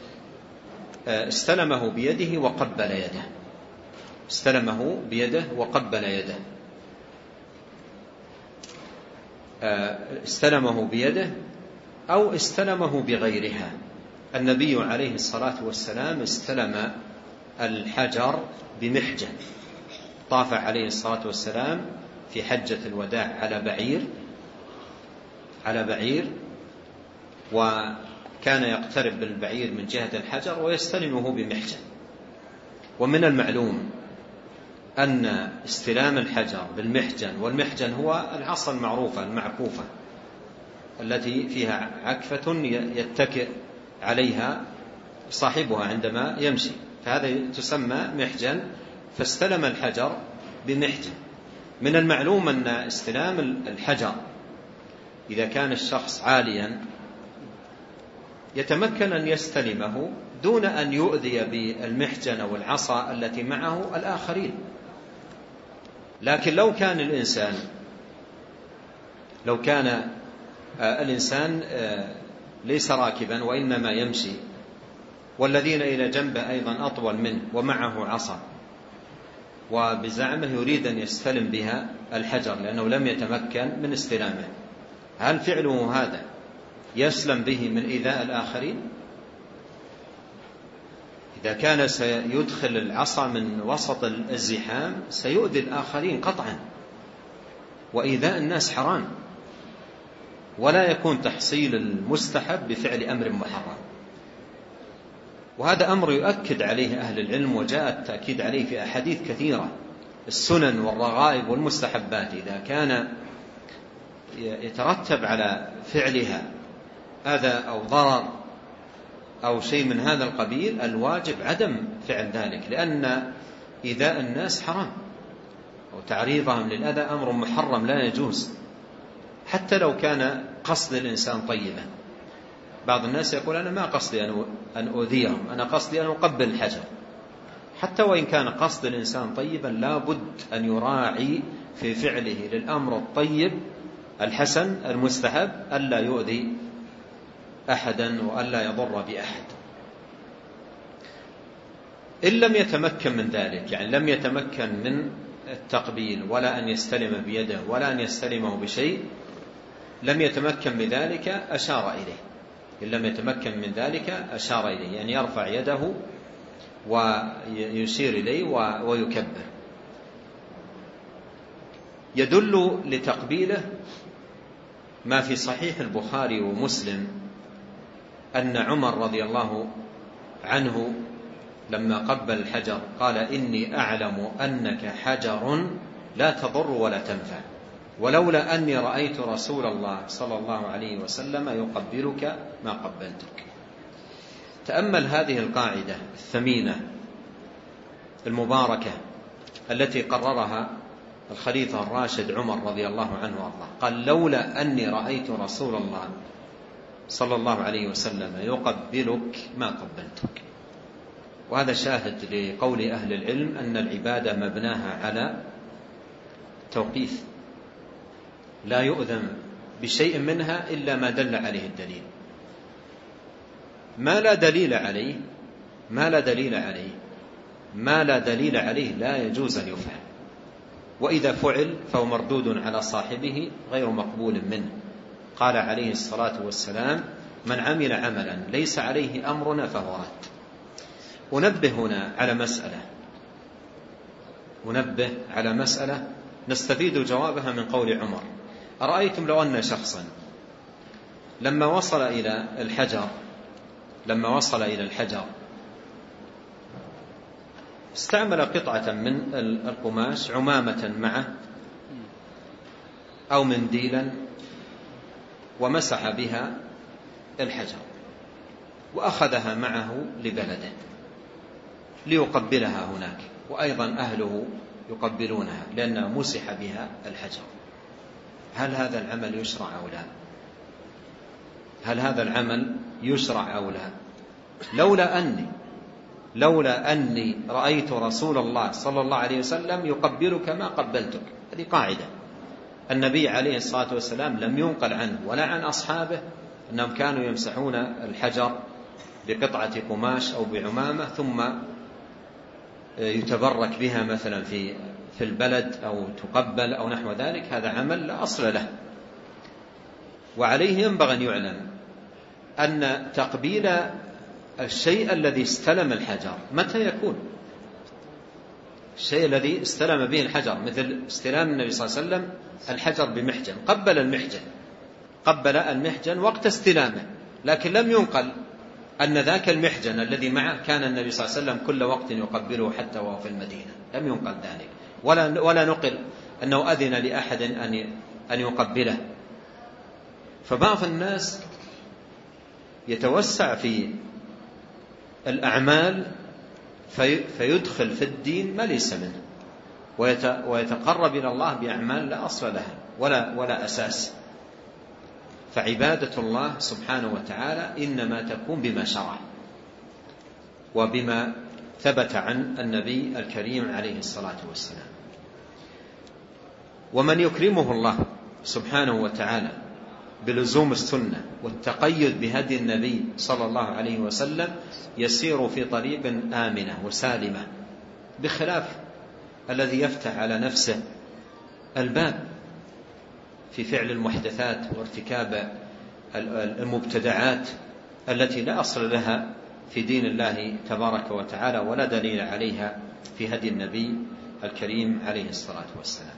استلمه بيده وقبل يده استلمه بيده وقبل يده استلمه بيده أو استلمه بغيرها. النبي عليه الصلاة والسلام استلم الحجر بمحجن، طاف عليه الصلاة والسلام في حجة الوداع على بعير على بعير وكان يقترب بالبعير من جهة الحجر ويستلمه بمحجن. ومن المعلوم أن استلام الحجر بالمحجن، والمحجن هو العصا المعروفة المعكوفة التي فيها عكفة يتكئ عليها صاحبها عندما يمشي، فهذا تسمى محجن، فاستلم الحجر بمحجن. من المعلوم أن استلام الحجر إذا كان الشخص عاليا يتمكن أن يستلمه دون أن يؤذي بالمحجن أو العصا التي معه الآخرين. لكن لو كان الإنسان لو كان الإنسان ليس راكبا وإنما يمشي، والذين إلى جنبه أيضا أطول منه ومعه عصا، وبزعمه يريد أن يستلم بها الحجر لأنه لم يتمكن من استلامه، هل فعله هذا يسلم به من إيذاء الآخرين؟ إذا كان سيدخل العصا من وسط الزحام سيؤذي الآخرين قطعا، وإيذاء الناس حرام، ولا يكون تحصيل المستحب بفعل أمر محرم. وهذا أمر يؤكد عليه أهل العلم، وجاء التأكيد عليه في أحاديث كثيرة. السنن والرغائب والمستحبات إذا كان يترتب على فعلها أذى أو ضرر أو شيء من هذا القبيل، الواجب عدم فعل ذلك، لأن إيذاء الناس حرام، وتعريضهم للأذى أمر محرم لا يجوز، حتى لو كان قصد الإنسان طيبا. بعض الناس يقول أنا ما قصدي أن أؤذيهم، أنا قصدي أن أقبل الحجر. حتى وإن كان قصد الإنسان طيبا لا بد أن يراعي في فعله للأمر الطيب الحسن المستحب ألا يؤذي أحدا وألا يضر بأحد. إن لم يتمكن من ذلك، يعني لم يتمكن من التقبيل ولا أن يستلم بيده ولا أن يستلمه بشيء، لم يتمكن من ذلك أشار إليه. إن لم يتمكن من ذلك أشار إليه، يعني يرفع يده ويشير إليه ويكبر. يدل لتقبيله ما في صحيح البخاري ومسلم أن عمر رضي الله عنه لما قبل الحجر قال إني أعلم أنك حجر لا تضر ولا تنفع، ولولا أني رأيت رسول الله صلى الله عليه وسلم يقبلك ما قبلتك. تأمل هذه القاعدة الثمينة المباركة التي قررها الخليفة الراشد عمر رضي الله عنه وارضاه، قال لولا أني رأيت رسول الله صلى الله عليه وسلم يقبلك ما قبلتك. وهذا شاهد لقول أهل العلم أن العبادة مبناها على توقيف، لا يؤذن بشيء منها إلا ما دل عليه الدليل. ما لا دليل عليه ما لا دليل عليه ما لا دليل عليه لا يجوز أن يفعل، وإذا فعل فهو مردود على صاحبه غير مقبول منه. قال عليه الصلاة والسلام من عمل عملا ليس عليه أمرنا فهو رد. أنبه هنا على مسألة أنبه على مسألة نستفيد جوابها من قول عمر. أرأيتم لو أن شخصا لما وصل إلى الحجر لما وصل إلى الحجر استعمل قطعة من القماش عمامة معه أو منديلا ومسح بها الحجر وأخذها معه لبلده ليقبلها هناك، وأيضا أهله يقبلونها لأنها مسح بها الحجر. هل هذا العمل يشرع أو لا؟ هل هذا العمل يشرع أو لا؟ لولا أني لولا أني رأيت رسول الله صلى الله عليه وسلم يقبلك ما قبلتك. هذه قاعدة. النبي عليه الصلاة والسلام لم ينقل عنه ولا عن أصحابه أنهم كانوا يمسحون الحجر بقطعة قماش أو بعمامة ثم يتبرك بها مثلا في في البلد أو تقبل أو نحو ذلك. هذا عمل لا أصل له. وعليه ينبغي أن يعلم أن تقبيل الشيء الذي استلم الحجر متى يكون؟ الشيء الذي استلم به الحجر مثل استلام النبي صلى الله عليه وسلم الحجر بمحجن، قبل المحجن قبل المحجن وقت استلامه، لكن لم ينقل أن ذاك المحجن الذي معه كان النبي صلى الله عليه وسلم كل وقت يقبله حتى وهو في المدينة. لم ينقل ذلك، ولا ولا نقل أنه أذن لأحد أن أن يقبله. فبعض الناس يتوسع في الأعمال في فيدخل في الدين ما ليس منه، ويتقرب إلى الله بأعمال لا أصل لها ولا ولا أساس. فعبادة الله سبحانه وتعالى إنما تكون بما شرع وبما ثبت عن النبي الكريم عليه الصلاة والسلام. ومن يكرمه الله سبحانه وتعالى بلزوم السنة والتقيد بهدي النبي صلى الله عليه وسلم يسير في طريق آمنة وسالمة، بخلاف الذي يفتح على نفسه الباب في فعل المحدثات وارتكاب المبتدعات التي لا أصل لها في دين الله تبارك وتعالى ولا دليل عليها في هدي النبي الكريم عليه الصلاة والسلام.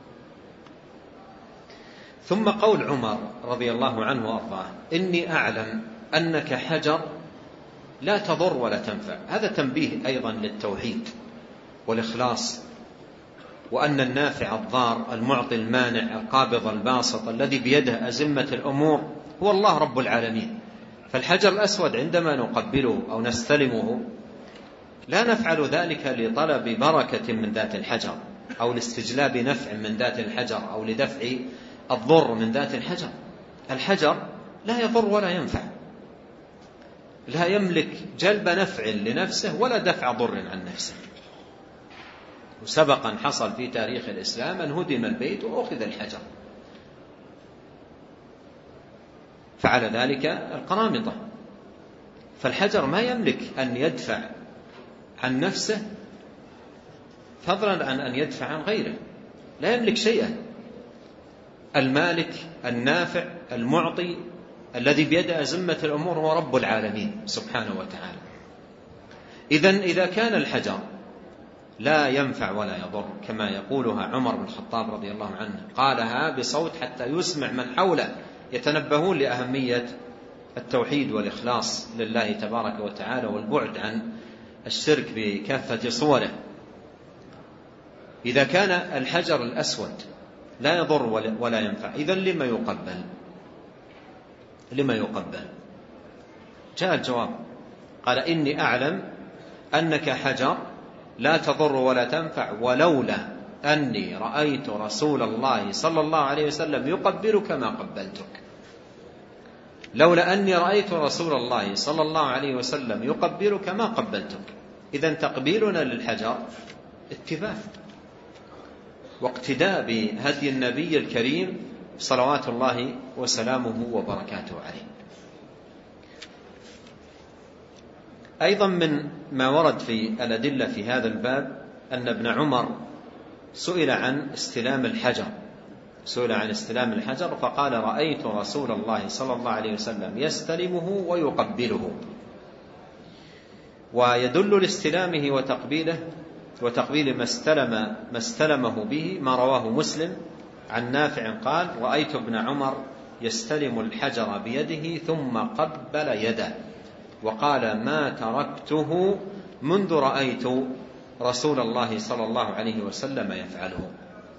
ثم قول عمر رضي الله عنه وأرضاه: إني أعلم أنك حجر لا تضر ولا تنفع. هذا تنبيه أيضا للتوحيد والإخلاص، وأن النافع الضار المعطي المانع القابض الباسط الذي بيده أزمة الأمور هو الله رب العالمين. فالحجر الأسود عندما نقبله أو نستلمه لا نفعل ذلك لطلب بركة من ذات الحجر أو لاستجلاب نفع من ذات الحجر أو لدفع الضر من ذات الحجر. الحجر لا يضر ولا ينفع، لا يملك جلب نفع لنفسه ولا دفع ضر عن نفسه. وسبقا حصل في تاريخ الإسلام أن هدم البيت وأخذ الحجر، فعل ذلك القرامطة. فالحجر ما يملك أن يدفع عن نفسه فضلا عن أن يدفع عن غيره، لا يملك شيئا. المالك النافع المعطي الذي بيده أزمة الأمور هو رب العالمين سبحانه وتعالى. إذن إذا كان الحجر لا ينفع ولا يضر كما يقولها عمر بن الخطاب رضي الله عنه، قالها بصوت حتى يسمع من حوله يتنبهون لأهمية التوحيد والإخلاص لله تبارك وتعالى والبعد عن الشرك بكافة صوره. إذا كان الحجر الأسود لا يضر ولا ينفع، إذن لما يقبل؟ لما يقبل؟ جاء الجواب، قال: إني أعلم أنك حجر لا تضر ولا تنفع، ولولا أني رأيت رسول الله صلى الله عليه وسلم يقبلك ما قبلتك. لولا أني رأيت رسول الله صلى الله عليه وسلم يقبلك ما قبلتك. إذن تقبيلنا للحجر اتباع واقتداء بهدي النبي الكريم صلوات الله وسلامه وبركاته عليه. أيضا من ما ورد في الأدلة في هذا الباب أن ابن عمر سئل عن استلام الحجر سئل عن استلام الحجر فقال: رأيت رسول الله صلى الله عليه وسلم يستلمه ويقبله. ويدل لاستلامه وتقبيله وتقبيل ما استلم ما استلمه به ما رواه مسلم عن نافع قال: رأيت ابن عمر يستلم الحجر بيده ثم قبل يده، وقال: ما تركته منذ رأيت رسول الله صلى الله عليه وسلم يفعله.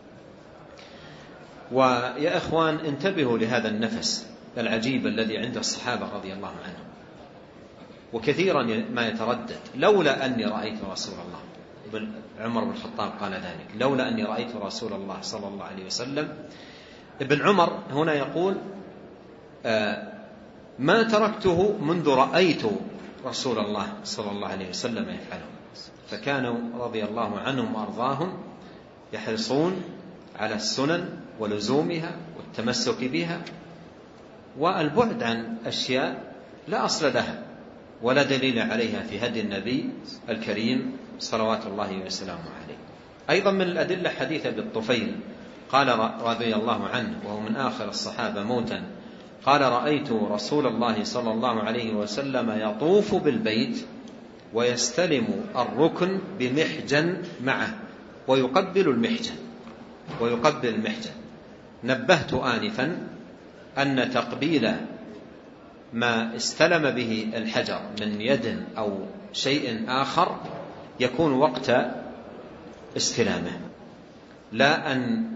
ويا إخوان انتبهوا لهذا النفس العجيب الذي عند الصحابة رضي الله عنهم، وكثيرا ما يتردد: لولا أني رأيت رسول الله. عمر بن الخطاب قال ذلك: لولا أني رأيت رسول الله صلى الله عليه وسلم. ابن عمر هنا يقول: آه ما تركته منذ رأيت رسول الله صلى الله عليه وسلم يفعله. فكانوا رضي الله عنهم وأرضاهم يحرصون على السنن ولزومها والتمسك بها والبعد عن أشياء لا أصل لها ولا دليل عليها في هدي النبي الكريم صلوات الله وسلامه عليه. أيضا من الأدلة حديث أبي الطفيل قال رضي الله عنه وهو من آخر الصحابة موتا قال: رأيت رسول الله صلى الله عليه وسلم يطوف بالبيت ويستلم الركن بمحجن معه ويقبل المحجن ويقبل المحجن. نبهت آنفا أن تقبيل ما استلم به الحجر من يد أو شيء آخر يكون وقت استلامه، لا أن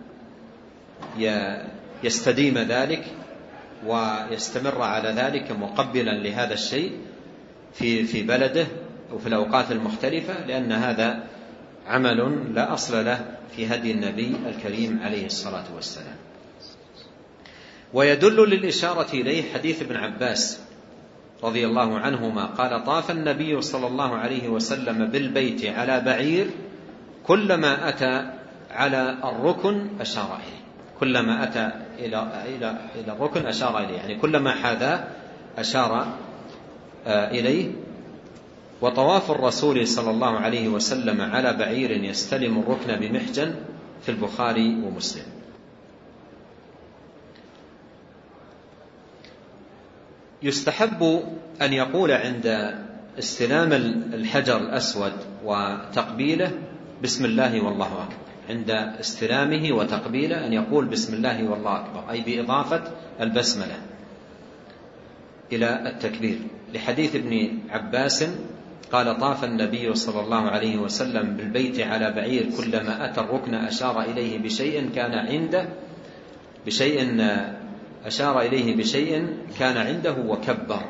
يستديم ذلك ويستمر على ذلك مقبلا لهذا الشيء في في بلده أو في الأوقات المختلفة، لأن هذا عمل لا أصل له في هدي النبي الكريم عليه الصلاة والسلام. ويدل للإشارة إليه حديث ابن عباس رضي الله عنهما قال: طاف النبي صلى الله عليه وسلم بالبيت على بعير كلما أتى على الركن أشار إليه. كلما أتى إلى إلى إلى الركن أشار إليه، يعني كلما حاذاه أشار إليه. وطواف الرسول صلى الله عليه وسلم على بعير يستلم الركن بمحجن في البخاري ومسلم. يستحب أن يقول عند استلام الحجر الأسود وتقبيله بسم الله والله أكبر. عند استلامه وتقبيله أن يقول بسم الله والله أكبر، أي بإضافة البسملة إلى التكبير، لحديث ابن عباس قال: طاف النبي صلى الله عليه وسلم بالبيت على بعير كلما أتى الركن أشار إليه بشيء كان عنده بشيء أشار إليه بشيء كان عنده وكبر.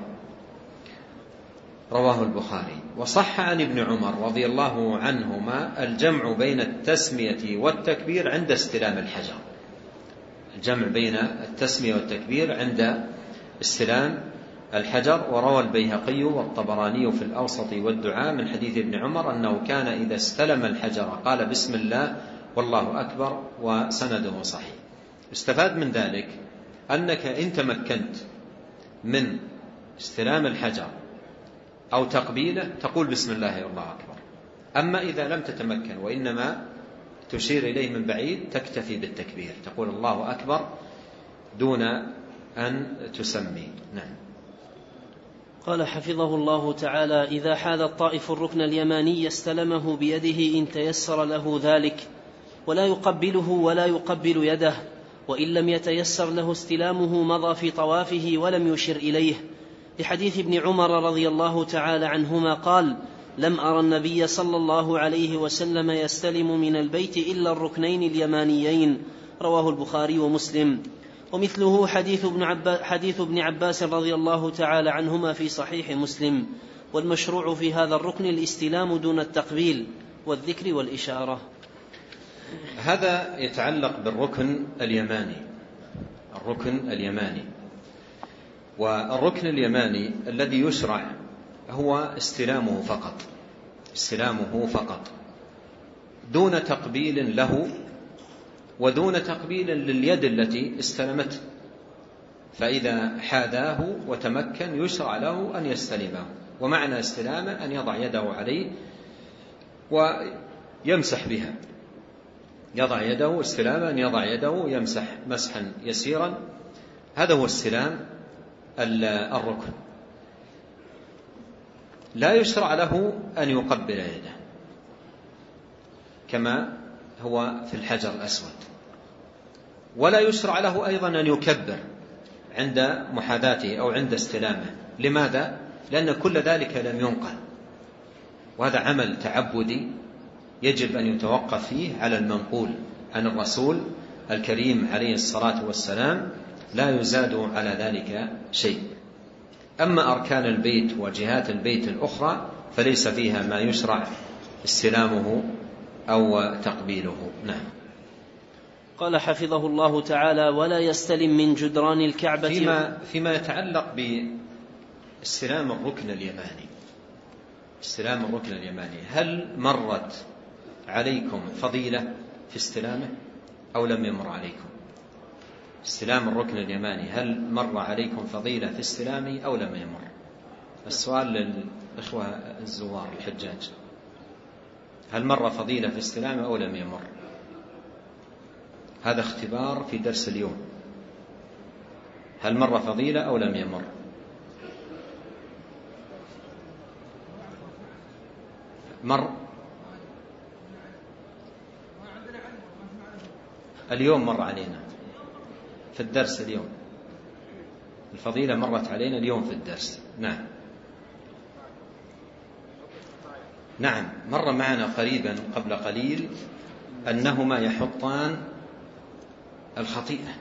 رواه البخاري. وصح عن ابن عمر رضي الله عنهما الجمع بين التسمية والتكبير عند استلام الحجر، الجمع بين التسمية والتكبير عند استلام الحجر. وروى البيهقي والطبراني في الأوسط والدعاء من حديث ابن عمر أنه كان إذا استلم الحجر قال بسم الله والله أكبر، وسنده صحيح. استفاد من ذلك أنك إن تمكنت من استلام الحجر أو تقبيله تقول بسم الله والله أكبر. أما إذا لم تتمكن وإنما تشير إليه من بعيد تكتفي بالتكبير، تقول الله أكبر دون أن تسمي. نعم. قال حفظه الله تعالى: إذا حاذ الطائف الركن اليماني استلمه بيده إن تيسر له ذلك، ولا يقبله ولا يقبل يده، وإن لم يتيسر له استلامه مضى في طوافه ولم يشر إليه، لحديث ابن عمر رضي الله تعالى عنهما قال: لم أرى النبي صلى الله عليه وسلم يستلم من البيت إلا الركنين اليمانيين. رواه البخاري ومسلم. ومثله حديث ابن, عباس حديث ابن عباس رضي الله تعالى عنهما في صحيح مسلم. والمشروع في هذا الركن الاستلام دون التقبيل والذكر والإشارة. هذا يتعلق بالركن اليماني. الركن اليماني والركن اليماني الذي يشرع هو استلامه فقط، استلامه فقط دون تقبيل له ودون تقبيل لليد التي استلمته. فإذا حاذاه وتمكن يشرع له أن يستلمه، ومعنى استلامه أن يضع يده عليه ويمسح بها. يضع يده استلاما أن يضع يده يمسح مسحا يسيرا، هذا هو استلام الركن. لا يشرع له أن يقبل يده كما هو في الحجر الأسود، ولا يشرع له أيضا أن يكبر عند محاذاته أو عند استلامه. لماذا؟ لأن كل ذلك لم ينقل، وهذا عمل تعبدي يجب أن يتوقف فيه على المنقول عن الرسول الكريم عليه الصلاة والسلام، لا يزاد على ذلك شيء. أما أركان البيت وجهات البيت الأخرى فليس فيها ما يشرع استلامه أو تقبيله. نعم. قال حفظه الله تعالى: ولا يستلم من جدران الكعبة. فيما, فيما يتعلق باستلام الركن اليماني، استلام الركن اليماني، هل مرت عليكم فضيلة في استلامه أو لم يمر عليكم؟ استلام الركن اليماني هل مر عليكم فضيلة في استلامه أو لم يمر؟ السؤال للإخوة الزوار الحجاج، هل مر فضيلة في استلامه أو لم يمر؟ هذا اختبار في درس اليوم، هل مر فضيلة أو لم يمر؟ مر اليوم، مر علينا في الدرس اليوم، الفضيلة مرت علينا اليوم في الدرس. نعم نعم مر معنا قريبا قبل قليل أنهما يحطان الخطيئة،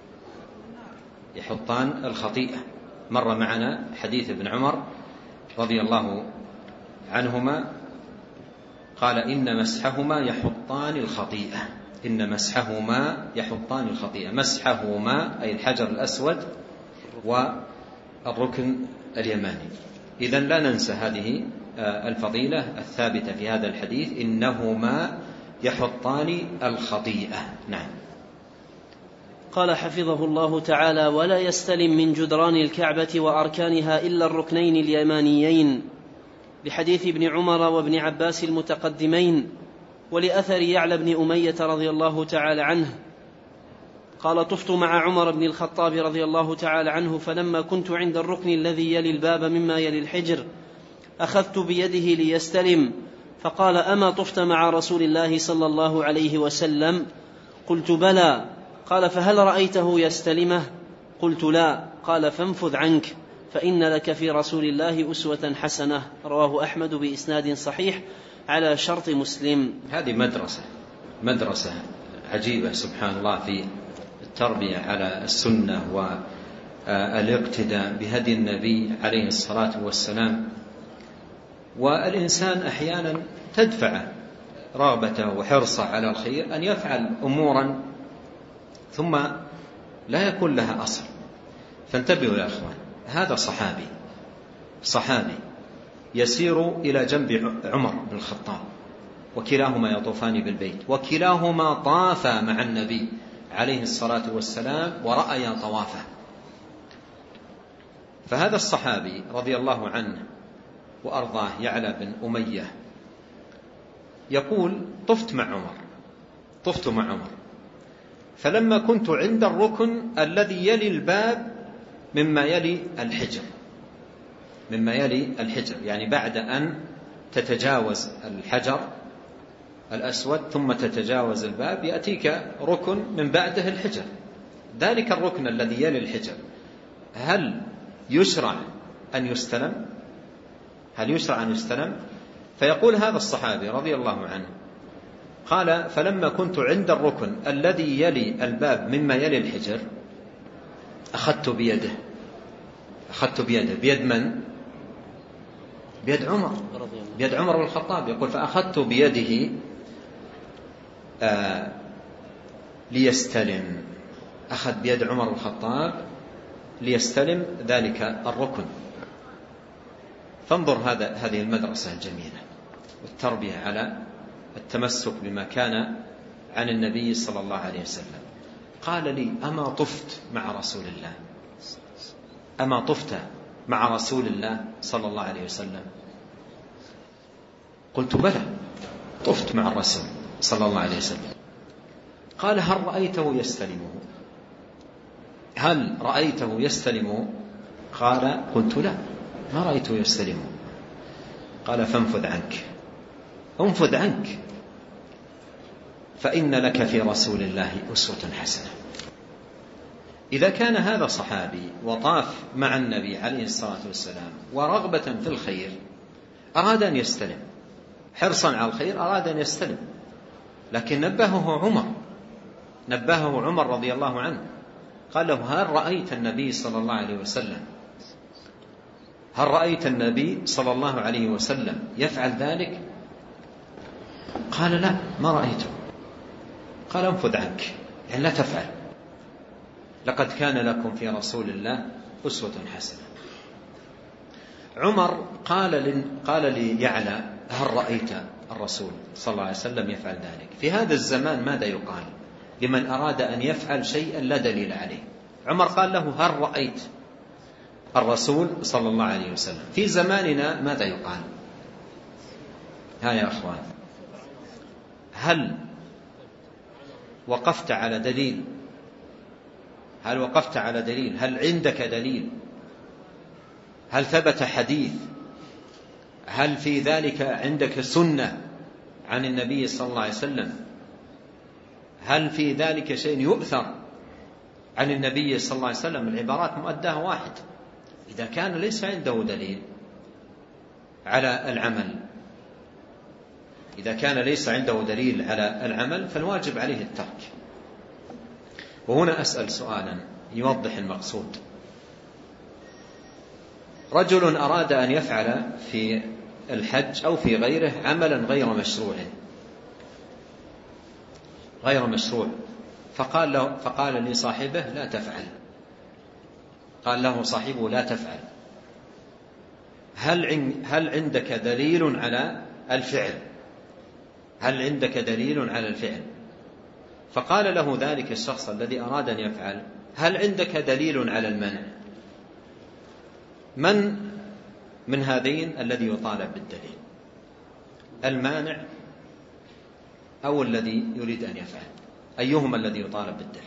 يحطان الخطيئة. مر معنا حديث ابن عمر رضي الله عنهما قال: إن مسحهما يحطان الخطيئة، إن مسحهما يحطان الخطيئة. مسحهما أي الحجر الأسود والركن اليماني. إذن لا ننسى هذه الفضيلة الثابتة في هذا الحديث، إنهما يحطان الخطيئة. نعم. قال حفظه الله تعالى: ولا يستلم من جدران الكعبة وأركانها إلا الركنين اليمانيين، لحديث ابن عمر وابن عباس المتقدمين، ولأثر يعلى بن أمية رضي الله تعالى عنه قال: طفت مع عمر بن الخطاب رضي الله تعالى عنه، فلما كنت عند الركن الذي يلي الباب مما يلي الحجر أخذت بيده ليستلم، فقال: أما طفت مع رسول الله صلى الله عليه وسلم؟ قلت: بلى. قال: فهل رأيته يستلمه؟ قلت: لا. قال: فانفذ عنك، فإن لك في رسول الله أسوة حسنة. رواه أحمد بإسناد صحيح على شرط مسلم. هذه مدرسة مدرسة عجيبة سبحان الله في التربية على السنة والاقتداء بهدي النبي عليه الصلاة والسلام. والإنسان أحيانا تدفع رغبته وحرصه على الخير أن يفعل أمورا ثم لا يكون لها أصل. فانتبهوا يا أخوان، هذا صحابي صحابي يسير إلى جنب عمر بن الخطاب، وكلاهما يطوفان بالبيت، وكلاهما طافا مع النبي عليه الصلاة والسلام ورأيا طوافه. فهذا الصحابي رضي الله عنه وأرضاه يعلى بن أمية يقول: طفت مع عمر طفت مع عمر فلما كنت عند الركن الذي يلي الباب مما يلي الحجر مما يلي الحجر يعني بعد أن تتجاوز الحجر الأسود ثم تتجاوز الباب يأتيك ركن من بعده الحجر. ذلك الركن الذي يلي الحجر هل يشرع أن يستلم؟ هل يشرع أن يستلم؟ فيقول هذا الصحابي رضي الله عنه قال: فلما كنت عند الركن الذي يلي الباب مما يلي الحجر أخذت بيده أخذت بيده بيد من؟ بيد عمر بيد عمر بن الخطاب. يقول: فأخذت بيده آه ليستلم. أخذ بيد عمر بن الخطاب ليستلم ذلك الركن. فانظر هذا هذه المدرسة الجميلة والتربية على التمسك بما كان عن النبي صلى الله عليه وسلم. قال لي: أما طفت مع رسول الله أما طفت مع رسول الله صلى الله عليه وسلم؟ قلت: بلى، طفت مع الرسول صلى الله عليه وسلم. قال: هل رأيته يستلمه؟ هل رأيته يستلمه؟ قال: قلت: لا، ما رأيته يستلمه. قال: فانفذ عنك انفذ عنك فإن لك في رسول الله أسوة حسنة. إذا كان هذا صحابي وطاف مع النبي عليه الصلاة والسلام ورغبة في الخير أراد أن يستلم، حرصا على الخير أراد أن يستلم، لكن نبهه عمر نبهه عمر رضي الله عنه قال له: هل رأيت النبي صلى الله عليه وسلم هل رأيت النبي صلى الله عليه وسلم يفعل ذلك؟ قال: لا، ما رأيته. قال: انفذ عنك، يعني لا تفعل، لقد كان لكم في رسول الله أسوة حسنة. عمر قال قال لي يعلى: هل رأيت الرسول صلى الله عليه وسلم يفعل ذلك؟ في هذا الزمان ماذا يقال لمن أراد أن يفعل شيئا لا دليل عليه؟ عمر قال له: هل رأيت الرسول صلى الله عليه وسلم؟ في زماننا ماذا يقال؟ ها يا أخوان، هل وقفت على دليل؟ هل وقفت على دليل؟ هل عندك دليل؟ هل ثبت حديث؟ هل في ذلك عندك سنة عن النبي صلى الله عليه وسلم؟ هل في ذلك شيء يؤثر عن النبي صلى الله عليه وسلم؟ العبارات مؤداها واحد. إذا كان ليس عنده دليل على العمل إذا كان ليس عنده دليل على العمل فالواجب عليه الترك. وهنا أسأل سؤالا يوضح المقصود. رجل أراد أن يفعل في الحج أو في غيره عملا غير مشروع، غير مشروع. فقال له فقال لصاحبه لا تفعل، قال له صاحبه لا تفعل، هل هل عندك دليل على الفعل؟ هل عندك دليل على الفعل؟ فقال له ذلك الشخص الذي أراد أن يفعل هل عندك دليل على المنع؟ من من هذين الذي يطالب بالدليل؟ المانع أو الذي يريد أن يفعل؟ أيهما الذي يطالب بالدليل؟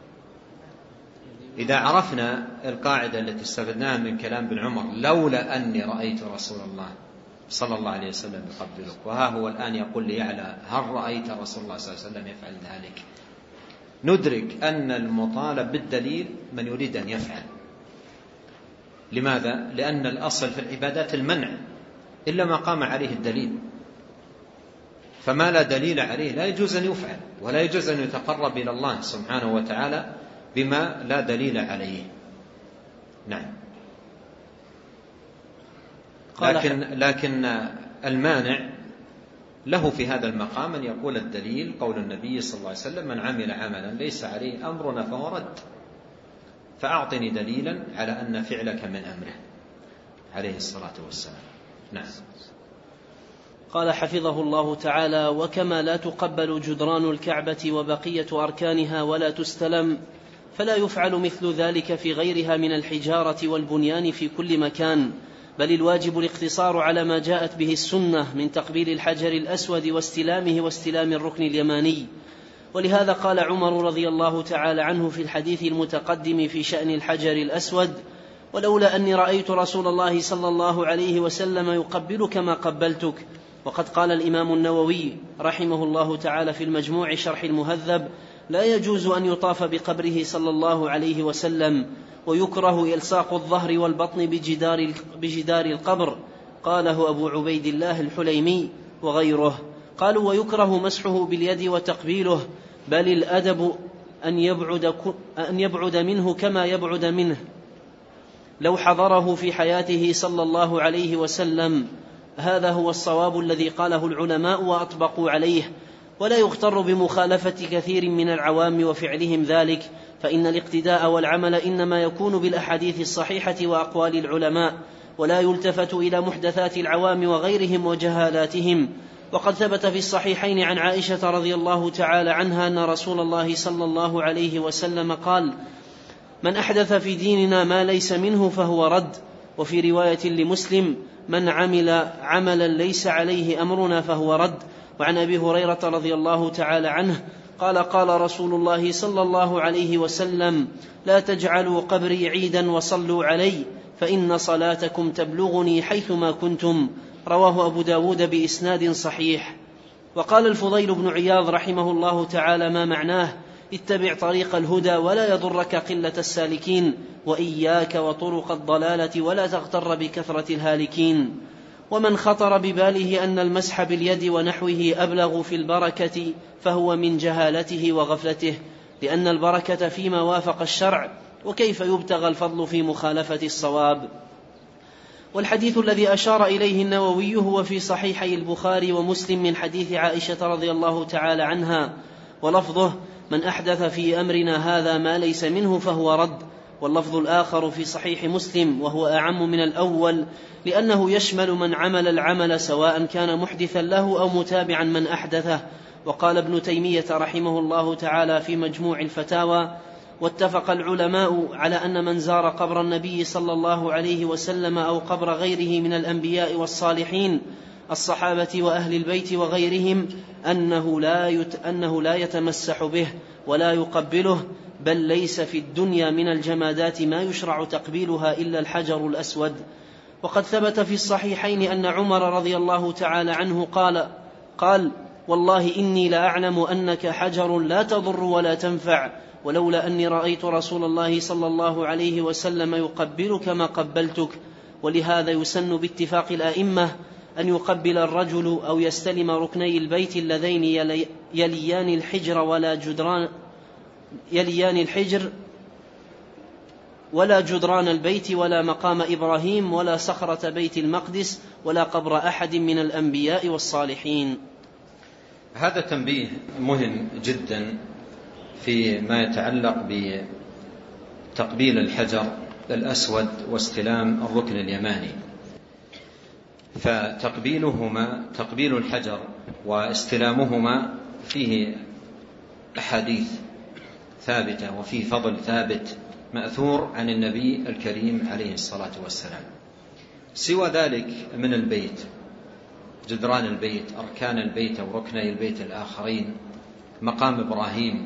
إذا عرفنا القاعدة التي استفدناها من كلام ابن عمر لولا أني رأيت رسول الله صلى الله عليه وسلم يقبلك، وها هو الآن يقول لي يعلى هل رأيت رسول الله صلى الله عليه وسلم يفعل ذلك، ندرك أن المطالب بالدليل من يريد أن يفعل. لماذا؟ لأن الأصل في العبادات المنع إلا ما قام عليه الدليل، فما لا دليل عليه لا يجوز أن يفعل، ولا يجوز أن يتقرب إلى الله سبحانه وتعالى بما لا دليل عليه. نعم. لكن, لكن المانع له في هذا المقام أن يقول الدليل قول النبي صلى الله عليه وسلم من عمل عملا ليس عليه أمرنا فهو رد، فأعطني دليلا على أن فعلك من أمره عليه الصلاة والسلام. نعم. قال حفظه الله تعالى: وكما لا تقبل جدران الكعبة وبقية أركانها ولا تستلم، فلا يفعل مثل ذلك في غيرها من الحجارة والبنيان في كل مكان، بل الواجب الاقتصار على ما جاءت به السنة من تقبيل الحجر الأسود واستلامه واستلام الركن اليماني. ولهذا قال عمر رضي الله تعالى عنه في الحديث المتقدم في شأن الحجر الأسود: ولولا أني رأيت رسول الله صلى الله عليه وسلم يقبلك ما قبلتك. وقد قال الإمام النووي رحمه الله تعالى في المجموع شرح المهذب: لا يجوز أن يطاف بقبره صلى الله عليه وسلم، ويكره إلصاق الظهر والبطن بجدار, بجدار القبر. قاله أبو عبيد الله الحليمي وغيره. قالوا: ويكره مسحه باليد وتقبيله، بل الأدب أن يبعد, أن يبعد منه كما يبعد منه لو حضره في حياته صلى الله عليه وسلم. هذا هو الصواب الذي قاله العلماء وأطبقوا عليه، ولا يغتر بمخالفة كثير من العوام وفعلهم ذلك، فإن الاقتداء والعمل إنما يكون بالأحاديث الصحيحة وأقوال العلماء، ولا يلتفت إلى محدثات العوام وغيرهم وجهالاتهم. وقد ثبت في الصحيحين عن عائشة رضي الله تعالى عنها أن رسول الله صلى الله عليه وسلم قال: من أحدث في ديننا ما ليس منه فهو رد. وفي رواية لمسلم: من عمل عملا ليس عليه أمرنا فهو رد. وعن أبي هريرة رضي الله تعالى عنه قال: قال رسول الله صلى الله عليه وسلم: لا تجعلوا قبري عيدا وصلوا علي، فإن صلاتكم تبلغني حيثما كنتم. رواه أبو داود بإسناد صحيح. وقال الفضيل بن عياض رحمه الله تعالى: ما معناه: اتبع طريق الهدى ولا يضرك قلة السالكين، وإياك وطرق الضلالة ولا تغتر بكثرة الهالكين. ومن خطر بباله أن المسح باليد ونحوه أبلغ في البركة فهو من جهالته وغفلته، لأن البركة فيما وافق الشرع، وكيف يبتغى الفضل في مخالفة الصواب. والحديث الذي أشار إليه النووي هو في صحيحي البخاري ومسلم من حديث عائشة رضي الله تعالى عنها، ولفظه: من أحدث في أمرنا هذا ما ليس منه فهو رد. واللفظ الآخر في صحيح مسلم وهو أعم من الأول، لأنه يشمل من عمل العمل سواء كان محدثا له أو متابعا من أحدثه. وقال ابن تيمية رحمه الله تعالى في مجموع الفتاوى: واتفق العلماء على أن من زار قبر النبي صلى الله عليه وسلم أو قبر غيره من الأنبياء والصالحين الصحابة وأهل البيت وغيرهم أنه لا, يت... أنه لا يتمسح به ولا يقبله، بل ليس في الدنيا من الجمادات ما يشرع تقبيلها إلا الحجر الأسود. وقد ثبت في الصحيحين أن عمر رضي الله تعالى عنه قال قال والله إني لأعلم أنك حجر لا تضر ولا تنفع، ولولا أني رأيت رسول الله صلى الله عليه وسلم يقبلك ما قبلتك. ولهذا يسن باتفاق الآئمة أن يقبل الرجل أو يستلم ركني البيت اللذين يليان الحجر ولا جدران يليان الحجر ولا جدران البيت ولا مقام إبراهيم ولا صخرة بيت المقدس ولا قبر أحد من الأنبياء والصالحين. هذا تنبيه مهم جدا فيما يتعلق بتقبيل الحجر الأسود واستلام الركن اليماني. فتقبيلهما تقبيل الحجر واستلامهما فيه أحاديث ثابتة وفيه فضل ثابت مأثور عن النبي الكريم عليه الصلاة والسلام. سوى ذلك من البيت، جدران البيت، أركان البيت أو ركني البيت الآخرين، مقام إبراهيم،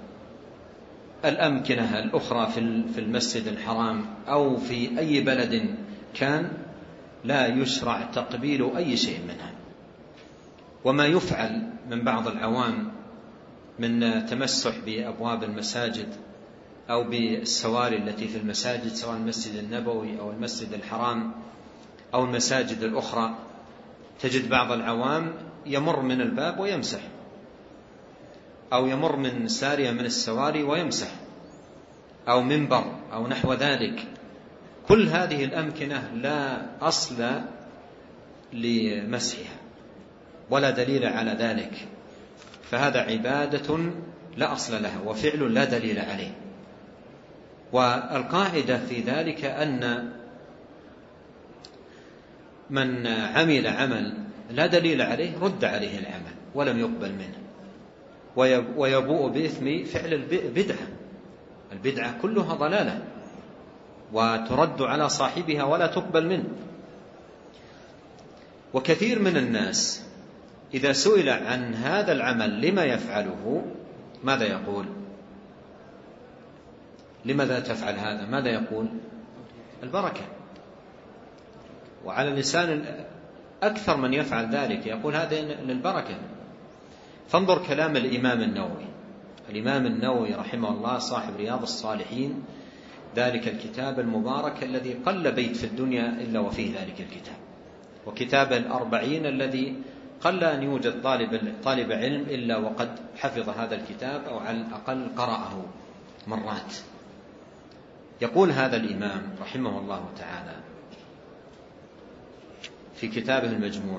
الأمكنة الأخرى في المسجد الحرام أو في أي بلد كان، لا يشرع تقبيل أي شيء منها. وما يفعل من بعض العوام من تمسح بأبواب المساجد أو بالسواري التي في المساجد، سواء المسجد النبوي أو المسجد الحرام أو المساجد الأخرى، تجد بعض العوام يمر من الباب ويمسح، أو يمر من سارية من السواري ويمسح، أو منبر أو نحو ذلك. كل هذه الأمكنة لا أصل لمسحها ولا دليل على ذلك، فهذا عبادة لا أصل لها وفعل لا دليل عليه. والقاعدة في ذلك أن من عمل عمل لا دليل عليه رد عليه العمل ولم يقبل منه، ويبوء بإثم فعل البدعة. البدعة كلها ضلالة وترد على صاحبها ولا تقبل منه. وكثير من الناس إذا سئل عن هذا العمل لما يفعله ماذا يقول؟ لماذا تفعل هذا؟ ماذا يقول؟ البركة. وعلى لسان أكثر من يفعل ذلك يقول هذا للبركة. فانظر كلام الإمام النووي. الإمام النووي رحمه الله صاحب رياض الصالحين، ذلك الكتاب المبارك الذي قل بيت في الدنيا إلا وفيه ذلك الكتاب، وكتاب الأربعين الذي قل أن يوجد طالب, طالب علم إلا وقد حفظ هذا الكتاب أو على الأقل قرأه مرات. يقول هذا الإمام رحمه الله تعالى في كتابه المجموع: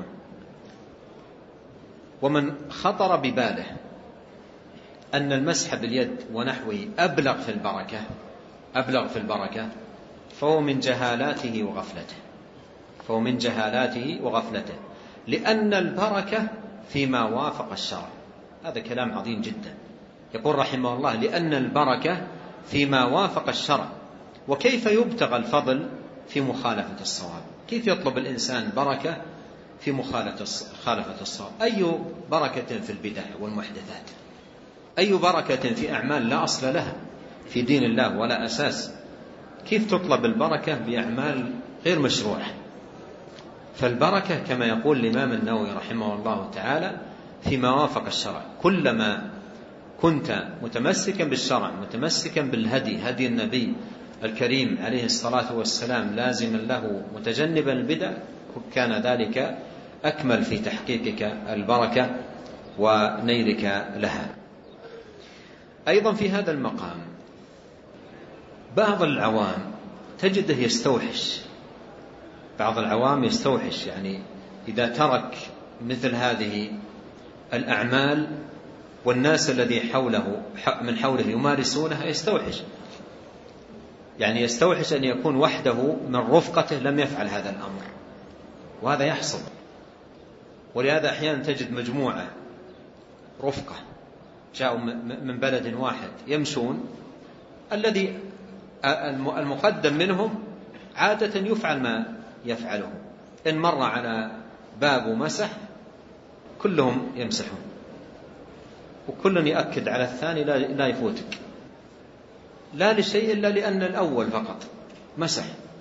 ومن خطر بباله أن المسح باليد ونحوه أبلغ في البركة أبلغ في البركة فهو من جهالاته وغفلته فهو من جهالاته وغفلته لأن البركة فيما وافق الشرع. هذا كلام عظيم جدا. يقول رحمه الله: لأن البركة فيما وافق الشرع. وكيف يبتغى الفضل في مخالفة الصواب؟ كيف يطلب الإنسان بركة في مخالفة الصواب؟ أي بركة في البدع والمحدثات؟ أي بركة في أعمال لا أصل لها في دين الله ولا أساس؟ كيف تطلب البركة بأعمال غير مشروعة؟ فالبركة كما يقول الإمام النووي رحمه الله تعالى فيما وافق الشرع. كلما كنت متمسكا بالشرع، متمسكا بالهدي، هدي النبي الكريم عليه الصلاة والسلام، لازما له متجنبا البدع، كان ذلك أكمل في تحقيقك البركة ونيلك لها. أيضا في هذا المقام بعض العوام تجده يستوحش بعض العوام يستوحش يعني إذا ترك مثل هذه الأعمال والناس الذي حوله من حوله يمارسونها يستوحش، يعني يستوحش أن يكون وحده من رفقته لم يفعل هذا الأمر، وهذا يحصل. ولهذا أحيانا تجد مجموعة رفقة جاءوا من بلد واحد يمشون، الذي المقدم منهم عادة يفعل ما يفعله، إن مر على باب مسح كلهم يمسحون، وكل يأكد على الثاني لا يفوتك، لا لشيء إلا لأن الأول فقط مسح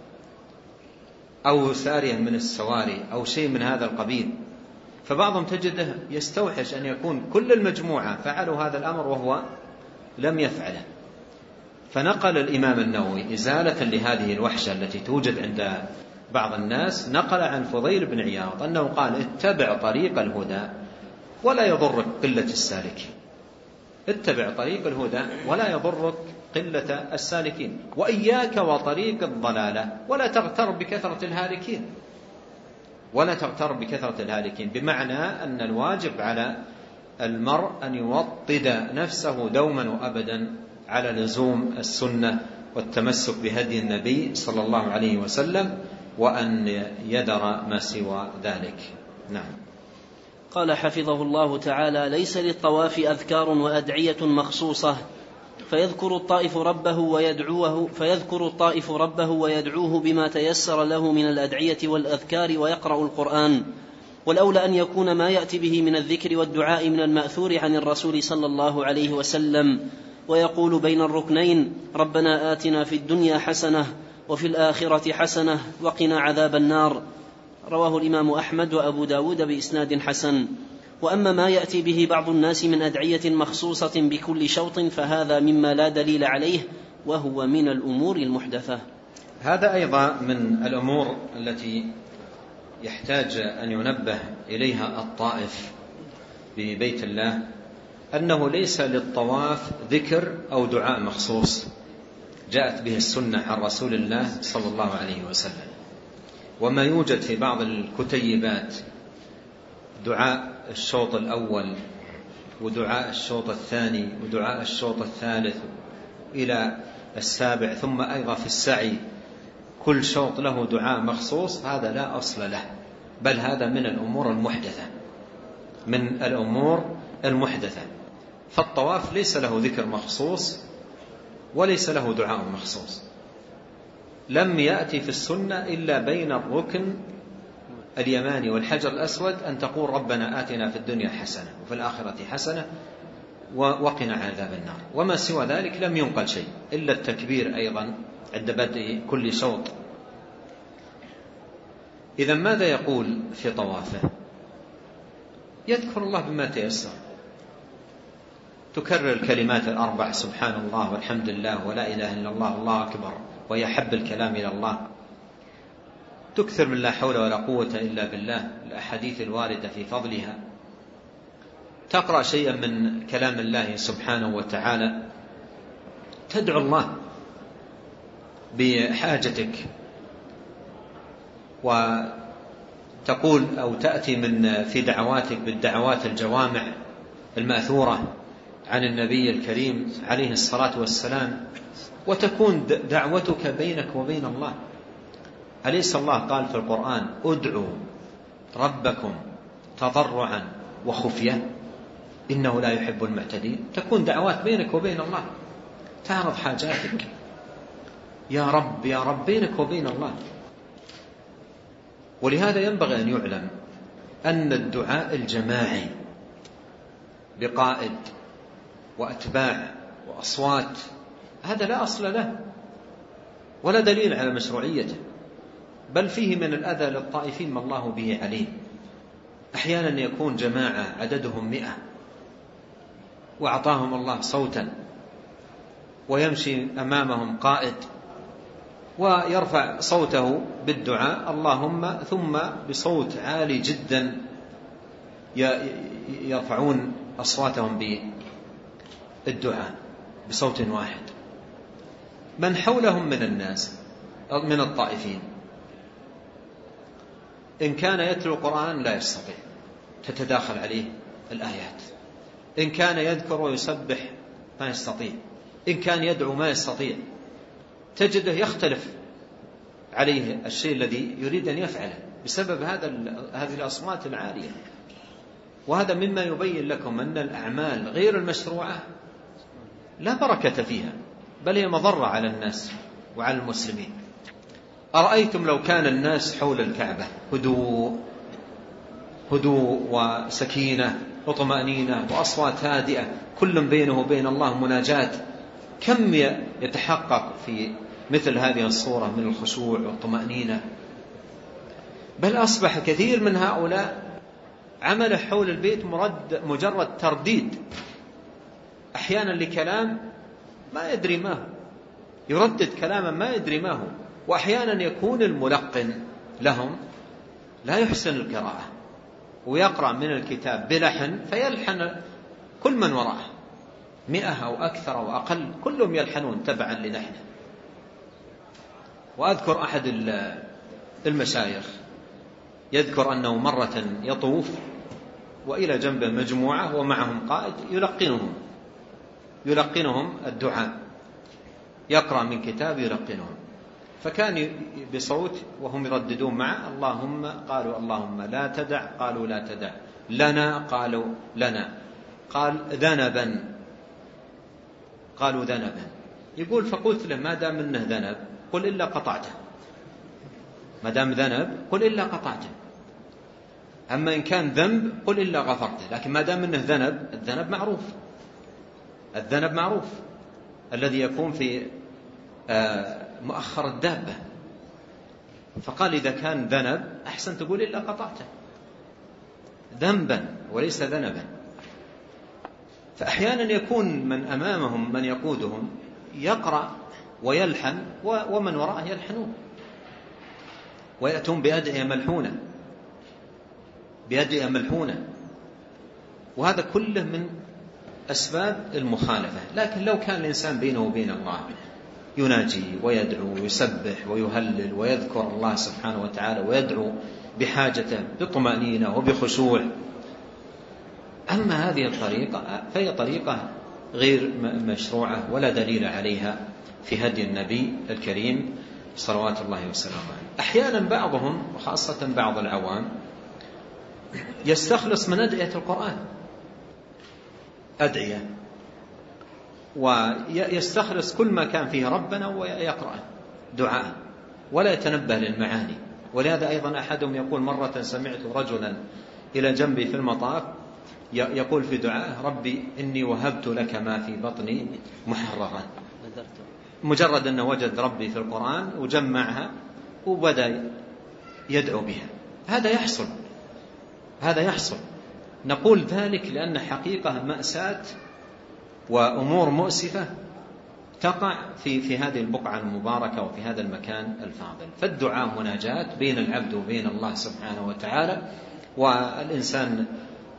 أو ساريا من السواري أو شيء من هذا القبيل. فبعضهم تجده يستوحش أن يكون كل المجموعة فعلوا هذا الأمر وهو لم يفعله. فنقل الإمام النووي إزالة لهذه الوحشة التي توجد عند بعض الناس، نقل عن فضيل بن عياض أنه قال: اتبع طريق الهدى ولا يضرك قلة السالكين. اتبع طريق الهدى ولا يضرك قلة السالكين، وإياك وطريق الضلالة ولا تغتر بكثرة الهالكين ولا تغتر بكثرة الهالكين بمعنى أن الواجب على المرء أن يوطد نفسه دوما وأبدا على لزوم السنة والتمسك بهدي النبي صلى الله عليه وسلم، وأن يدر ما سوى ذلك. نعم. قال حفظه الله تعالى: ليس للطواف أذكار وأدعية مخصوصة فيذكر الطائف ربه ويدعوه فيذكر الطائف ربه ويدعوه بما تيسر له من الأدعية والأذكار ويقرأ القرآن، والأولى أن يكون ما يأتي به من الذكر والدعاء من المأثور عن الرسول صلى الله عليه وسلم، ويقول بين الركنين: ربنا آتنا في الدنيا حسنة وفي الآخرة حسنة وقنا عذاب النار. رواه الإمام أحمد وأبو داود بإسناد حسن. وأما ما يأتي به بعض الناس من أدعية مخصوصة بكل شوط فهذا مما لا دليل عليه، وهو من الأمور المحدثة. هذا أيضا من الأمور التي يحتاج أن ينبه إليها الطائف ببيت الله، أنه ليس للطواف ذكر أو دعاء مخصوص جاءت به السنة عن رسول الله صلى الله عليه وسلم. وما يوجد في بعض الكتيبات دعاء الشوط الأول ودعاء الشوط الثاني ودعاء الشوط الثالث إلى السابع، ثم أيضا في السعي كل شوط له دعاء مخصوص، هذا لا أصل له، بل هذا من الأمور المحدثة من الأمور المحدثة. فالطواف ليس له ذكر مخصوص وليس له دعاء مخصوص، لم يأتي في السنة إلا بين الركن اليماني والحجر الأسود أن تقول ربنا آتنا في الدنيا حسنة وفي الآخرة حسنة وقنا عذاب النار، وما سوى ذلك لم ينقل شيء إلا التكبير أيضا عند بدء كل شوط. إذا ماذا يقول في طوافه؟ يذكر الله بما تيسر، تكرر الكلمات الأربع: سبحان الله والحمد لله ولا إله إلا الله الله أكبر، ويحب الكلام إلى الله، تكثر من لا حول ولا قوة إلا بالله، الأحاديث الواردة في فضلها، تقرأ شيئا من كلام الله سبحانه وتعالى، تدعو الله بحاجتك، وتقول أو تأتي من في دعواتك بالدعوات الجوامع المأثورة عن النبي الكريم عليه الصلاة والسلام، وتكون دعوتك بينك وبين الله. أليس الله قال في القرآن: ادعوا ربكم تضرعا وخفية إنه لا يحب المعتدين؟ تكون دعوات بينك وبين الله، تعرض حاجاتك يا رب يا رب بينك وبين الله. ولهذا ينبغي أن يعلم أن الدعاء الجماعي بقائد وأتباع وأصوات هذا لا أصل له ولا دليل على مشروعيته، بل فيه من الأذى للطائفين ما الله به عليم. أحيانا يكون جماعة عددهم مئة وأعطاهم الله صوتا، ويمشي أمامهم قائد ويرفع صوته بالدعاء اللهم، ثم بصوت عالي جدا يرفعون أصواتهم بالدعاء بصوت واحد. من حولهم من الناس من الطائفين إن كان يتلو القرآن لا يستطيع، تتداخل عليه الآيات، إن كان يذكر ويسبح ما يستطيع، إن كان يدعو ما يستطيع، تجده يختلف عليه الشيء الذي يريد أن يفعله بسبب هذا هذه الأصوات العالية. وهذا مما يبين لكم أن الأعمال غير المشروعة لا بركة فيها، بل هي مضرة على الناس وعلى المسلمين. أرأيتم لو كان الناس حول الكعبة هدوء هدوء وسكينة وطمأنينة وأصوات هادئة، كل بينه وبين الله مناجاة، كم يتحقق في مثل هذه الصورة من الخشوع والطمأنينة. بل أصبح كثير من هؤلاء عمل حول البيت مجرد ترديد، أحيانا لكلام ما يدري ما هو، يردد كلاما ما يدري ما هو، وأحيانا يكون الملقن لهم لا يحسن القراءة ويقرأ من الكتاب بلحن فيلحن كل من وراءه، مئة أو أكثر أو أقل كلهم يلحنون تبعا للحنه. وأذكر أحد المشايخ يذكر أنه مرة يطوف وإلى جنبه مجموعة ومعهم قائد يلقنهم يلقنهم الدعاء، يقرأ من كتاب يلقنهم. فكان بصوت وهم يرددون معه اللهم، قالوا اللهم لا تدع، قالوا لا تدع، لنا، قالوا لنا، قال ذنبا، قالوا ذنبا. يقول فقلت له ما دام انه ذنب قل إلا قطعته، ما دام ذنب قل إلا قطعته، أما إن كان ذنب قل إلا غفرته. لكن ما دام انه ذنب، الذنب معروف، الذنب معروف الذي يكون في مؤخر الدابة. فقال إذا كان ذنب أحسن تقول إلا قطعته، ذنبا وليس ذنبا. فأحيانا يكون من أمامهم من يقودهم يقرأ ويلحن ومن وراءه يلحنون ويأتون بأدعية ملحونة بأدعية ملحونة وهذا كله من أسباب المخالفة. لكن لو كان الإنسان بينه وبين الله يناجي ويدعو ويسبح ويهلل ويذكر الله سبحانه وتعالى ويدعو بحاجته بطمأنينة وبخشوع، أما هذه الطريقة فهي طريقة غير مشروعة ولا دليل عليها في هدي النبي الكريم صلوات الله وسلامه عليه. أحيانا بعضهم وخاصة بعض العوام يستخلص من أدعية القرآن أدعية، ويستخلص كل ما كان فيه ربنا ويقرأ دعاء ولا يتنبه للمعاني. ولهذا أيضا أحدهم يقول مرة سمعت رجلا إلى جنبي في المطاف يقول في دعاء ربي إني وهبت لك ما في بطني محررا، مجرد أنه وجد ربي في القرآن وجمعها وبدأ يدعو بها. هذا يحصل هذا يحصل نقول ذلك لأن حقيقة مأساة وأمور مؤسفة تقع في في هذه البقعة المباركة وفي هذا المكان الفاضل. فالدعاء مناجاة بين العبد وبين الله سبحانه وتعالى، والإنسان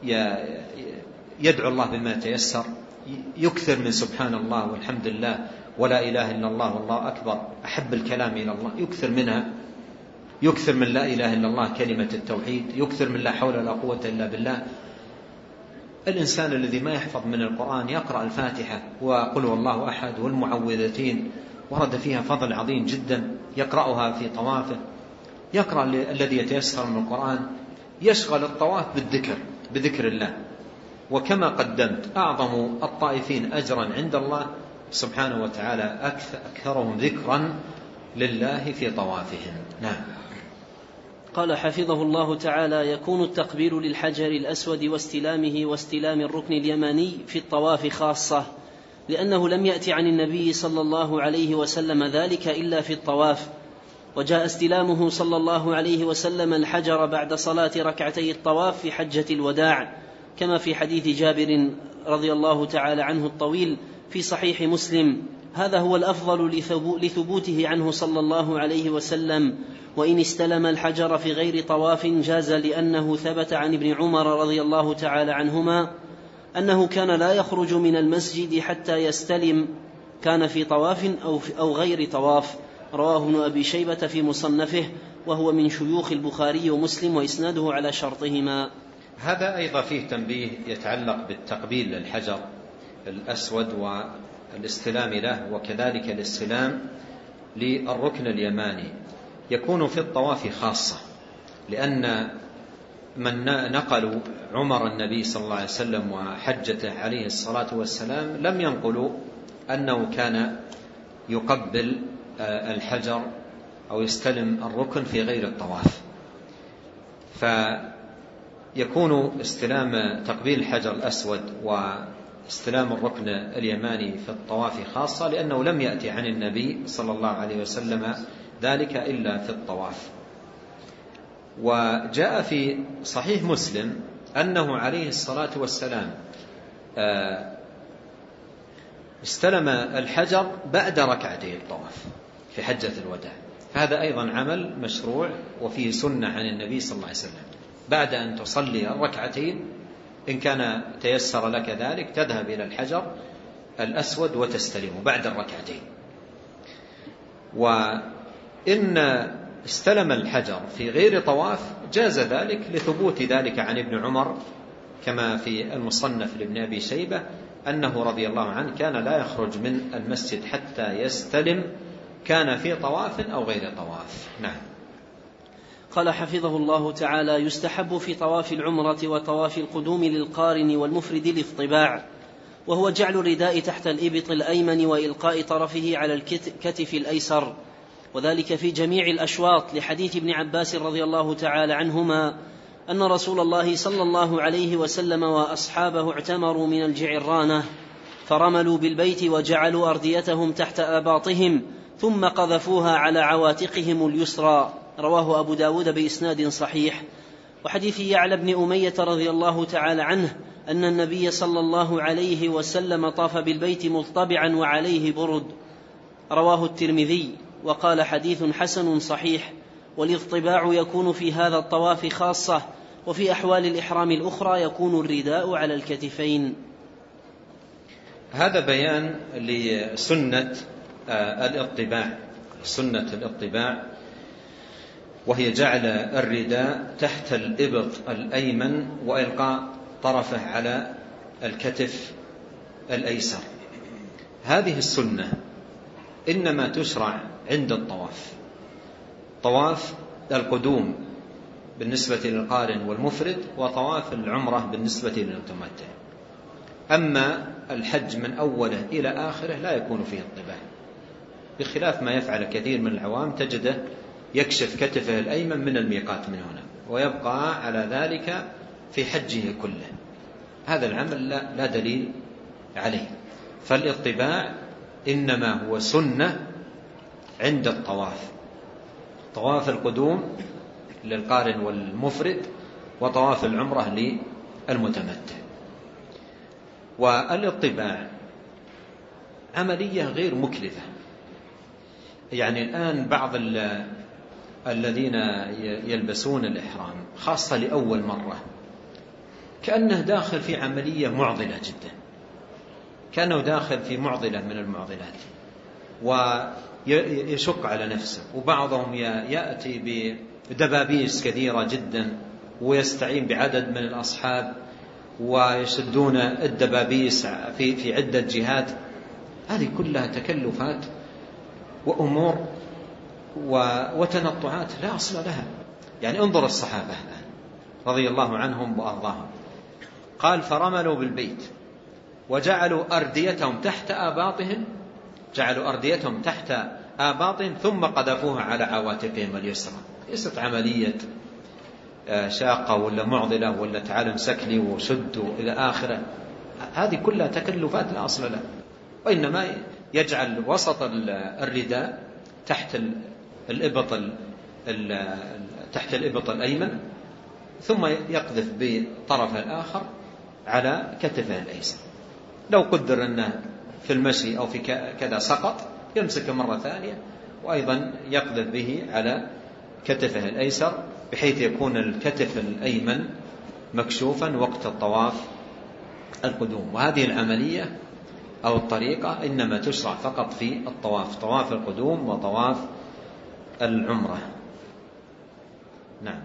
يدعو الله بما تيسر، يكثر من سبحان الله والحمد لله ولا إله إلا الله والله أكبر أحب الكلام إلى الله، يكثر منها، يكثر من لا إله إلا الله كلمة التوحيد، يكثر من لا حول ولا قوة إلا بالله. الإنسان الذي ما يحفظ من القرآن يقرأ الفاتحة وقل هو الله أحد والمعوذتين، ورد فيها فضل عظيم جدا، يقرأها في طوافه، يقرأ الذي يتيسر من القرآن، يشغل الطواف بالذكر بذكر الله. وكما قدمت أعظم الطائفين أجرا عند الله سبحانه وتعالى أكثرهم ذكرا لله في طوافهم. نعم. قال حفظه الله تعالى: يكون التقبيل للحجر الأسود واستلامه واستلام الركن اليماني في الطواف خاصة، لأنه لم يأتي عن النبي صلى الله عليه وسلم ذلك إلا في الطواف، وجاء استلامه صلى الله عليه وسلم الحجر بعد صلاة ركعتي الطواف في حجة الوداع، كما في حديث جابر رضي الله تعالى عنه الطويل في صحيح مسلم. هذا هو الأفضل لثبوته عنه صلى الله عليه وسلم. وإن استلم الحجر في غير طواف جاز، لأنه ثبت عن ابن عمر رضي الله تعالى عنهما أنه كان لا يخرج من المسجد حتى يستلم، كان في طواف أو, في أو غير طواف. رواه ابن أبي شيبة في مصنفه، وهو من شيوخ البخاري ومسلم، وإسناده على شرطهما. هذا أيضا فيه تنبيه يتعلق بالتقبيل للحجر الأسود والاستلام له، وكذلك الاستلام للركن اليماني يكون في الطواف خاصة، لأن من نقلوا عمر النبي صلى الله عليه وسلم وحجته عليه الصلاة والسلام لم ينقلوا أنه كان يقبل الحجر أو يستلم الركن في غير الطواف. فيكون استلام تقبيل الحجر الأسود واستلام الركن اليماني في الطواف خاصة، لأنه لم يأتي عن النبي صلى الله عليه وسلم ذلك إلا في الطواف. وجاء في صحيح مسلم أنه عليه الصلاة والسلام استلم الحجر بعد ركعتي الطواف في حجة الوداع، فهذا أيضا عمل مشروع وفيه سنة عن النبي صلى الله عليه وسلم. بعد أن تصلي الركعتين إن كان تيسر لك ذلك تذهب إلى الحجر الأسود وتستلمه بعد الركعتين. وإن استلم الحجر في غير طواف جاز ذلك لثبوت ذلك عن ابن عمر كما في المصنف لابن أبي شيبة أنه رضي الله عنه كان لا يخرج من المسجد حتى يستلم، كان في طواف أو غير طواف. نعم. قال حفظه الله تعالى: يستحب في طواف العمرة وطواف القدوم للقارن والمفرد الاطباع، وهو جعل الرداء تحت الإبط الأيمن وإلقاء طرفه على الكتف الأيسر، وذلك في جميع الأشواط، لحديث ابن عباس رضي الله تعالى عنهما أن رسول الله صلى الله عليه وسلم وأصحابه اعتمروا من الجعرانة فرملوا بالبيت وجعلوا أرديتهم تحت آباطهم ثم قذفوها على عواتقهم اليسرى، رواه أبو داود بإسناد صحيح. وحديث يعلى بن أمية رضي الله تعالى عنه أن النبي صلى الله عليه وسلم طاف بالبيت مضطبعا وعليه برد، رواه الترمذي وقال حديث حسن صحيح. والاضطباع يكون في هذا الطواف خاصة، وفي أحوال الإحرام الأخرى يكون الرداء على الكتفين. هذا بيان لسنة الاضطباع، سنة الاضطباع، وهي جعل الرداء تحت الإبط الأيمن وإلقاء طرفه على الكتف الأيسر. هذه السنة إنما تشرع عند الطواف، طواف القدوم بالنسبة للقارن والمفرد، وطواف العمرة بالنسبة للمتمتع. أما الحج من أوله إلى آخره لا يكون فيه اضطباع، بخلاف ما يفعل كثير من العوام، تجده يكشف كتفه الأيمن من الميقات من هنا ويبقى على ذلك في حجه كله. هذا العمل لا, لا دليل عليه. فالاضطباع إنما هو سنة عند الطواف، طواف القدوم للقارن والمفرد، وطواف العمرة للمتمتع. والاضطباع عملية غير مكلفة. يعني الآن بعض الذين يلبسون الإحرام خاصة لأول مرة كأنه داخل في عملية معضلة جدا، كأنه داخل في معضلة من المعضلات ويشق على نفسه. وبعضهم يأتي بدبابيس كثيرة جدا ويستعين بعدد من الأصحاب ويشدون الدبابيس في في عدة جهات. هذه كلها تكلفات وأمور وتنطعات لا أصل لها. يعني انظر الصحابة رضي الله عنهم وأرضاهم، قال: فرملوا بالبيت وجعلوا أرديتهم تحت آباطهم، جعلوا أرديتهم تحت آباطهم ثم قذفوها على عواتقهم اليسرى. ليست عملية شاقة ولا معضلة ولا تعال امسك لي وشد إلى آخره. هذه كلها تكلفات لا أصل لها. وإنما يجعل وسط الرداء تحت الإبط تحت الإبط الأيمن، ثم يقذف بطرف الآخر على كتفه الأيسر. لو قدر أنه في المشي أو في كذا سقط يمسك مرة ثانية وأيضا يقذف به على كتفه الأيسر، بحيث يكون الكتف الأيمن مكشوفا وقت الطواف القدوم. وهذه العملية أو الطريقة إنما تشرع فقط في الطواف، طواف القدوم وطواف العمرة. نعم.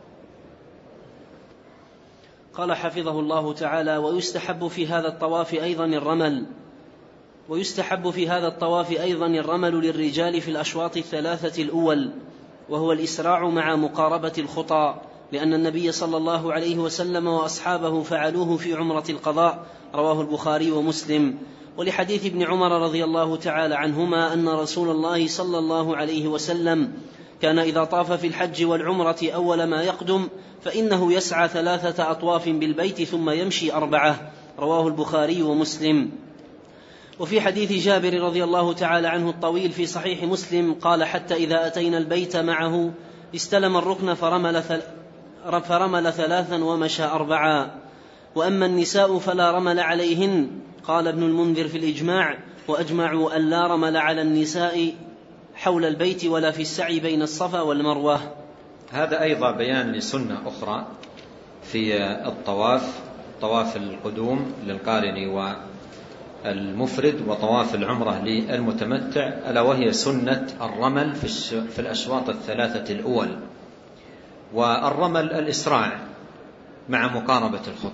قال حفظه الله تعالى: ويستحب في هذا الطواف أيضا الرمل ويستحب في هذا الطواف أيضا الرمل للرجال في الأشواط الثلاثة الأول، وهو الإسراع مع مقاربة الخطى، لأن النبي صلى الله عليه وسلم وأصحابه فعلوه في عمرة القضاء، رواه البخاري ومسلم. ولحديث ابن عمر رضي الله تعالى عنهما أن رسول الله صلى الله عليه وسلم كان إذا طاف في الحج والعمرة أول ما يقدم فإنه يسعى ثلاثة أطواف بالبيت ثم يمشي أربعة، رواه البخاري ومسلم. وفي حديث جابر رضي الله تعالى عنه الطويل في صحيح مسلم قال: حتى إذا أتينا البيت معه استلم الركن فرمل, ثل... فرمل ثلاثا ومشى أربعا. وأما النساء فلا رمل عليهن، قال ابن المنذر في الإجماع: وأجمعوا أن لا رمل على النساء حول البيت ولا في السعي بين الصفا والمروة. هذا أيضا بيان لسنة أخرى في الطواف، طواف القدوم للقارن والمفرد وطواف العمرة للمتمتع، ألا وهي سنة الرمل في الأشواط الثلاثة الأول. والرمل الإسراع مع مقاربة الخطى،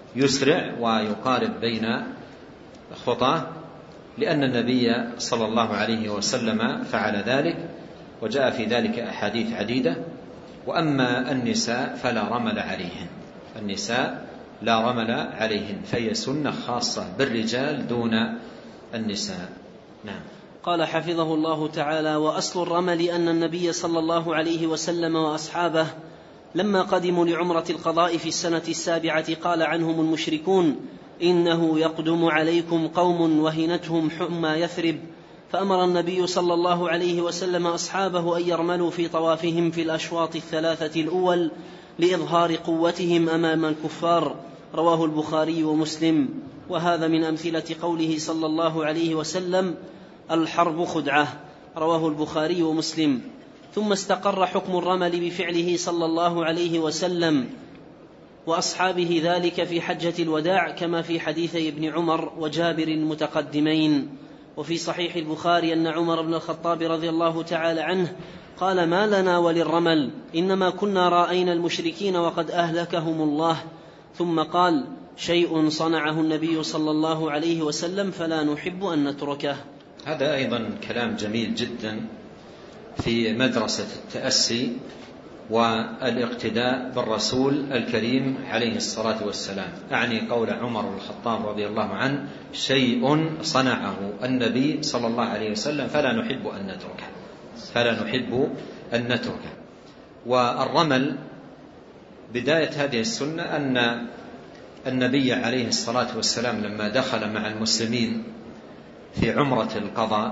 يسرع ويقارب بين خطاه، لأن النبي صلى الله عليه وسلم فعل ذلك وجاء في ذلك أحاديث عديدة. وأما النساء فلا رمل عليهن، النساء لا رمل عليهن، فهي سنة خاصة بالرجال دون النساء. نعم. قال حفظه الله تعالى: وأصل الرمل أن النبي صلى الله عليه وسلم وأصحابه لما قدموا لعمرة القضاء في السنة السابعة قال عنهم المشركون: إنه يقدم عليكم قوم وهنتهم حمى يثرب، فأمر النبي صلى الله عليه وسلم أصحابه أن يرملوا في طوافهم في الأشواط الثلاثة الأول لإظهار قوتهم أمام الكفار. رواه البخاري ومسلم. وهذا من أمثلة قوله صلى الله عليه وسلم: الحرب خدعة. رواه البخاري ومسلم. ثم استقر حكم الرمل بفعله صلى الله عليه وسلم وأصحابه ذلك في حجة الوداع، كما في حديثي ابن عمر وجابر المتقدمين. وفي صحيح البخاري أن عمر بن الخطاب رضي الله تعالى عنه قال: ما لنا وللرمل، إنما كنا رأينا المشركين وقد أهلكهم الله. ثم قال: شيء صنعه النبي صلى الله عليه وسلم فلا نحب أن نتركه. هذا أيضا كلام جميل جدا في مدرسة التأسي والاقتداء بالرسول الكريم عليه الصلاة والسلام. أعني قول عمر بن الخطاب رضي الله عنه: شيء صنعه النبي صلى الله عليه وسلم فلا نحب أن نتركه، فلا نحب أن نتركه. والرمل بداية هذه السنة أن النبي عليه الصلاة والسلام لما دخل مع المسلمين في عمرة القضاء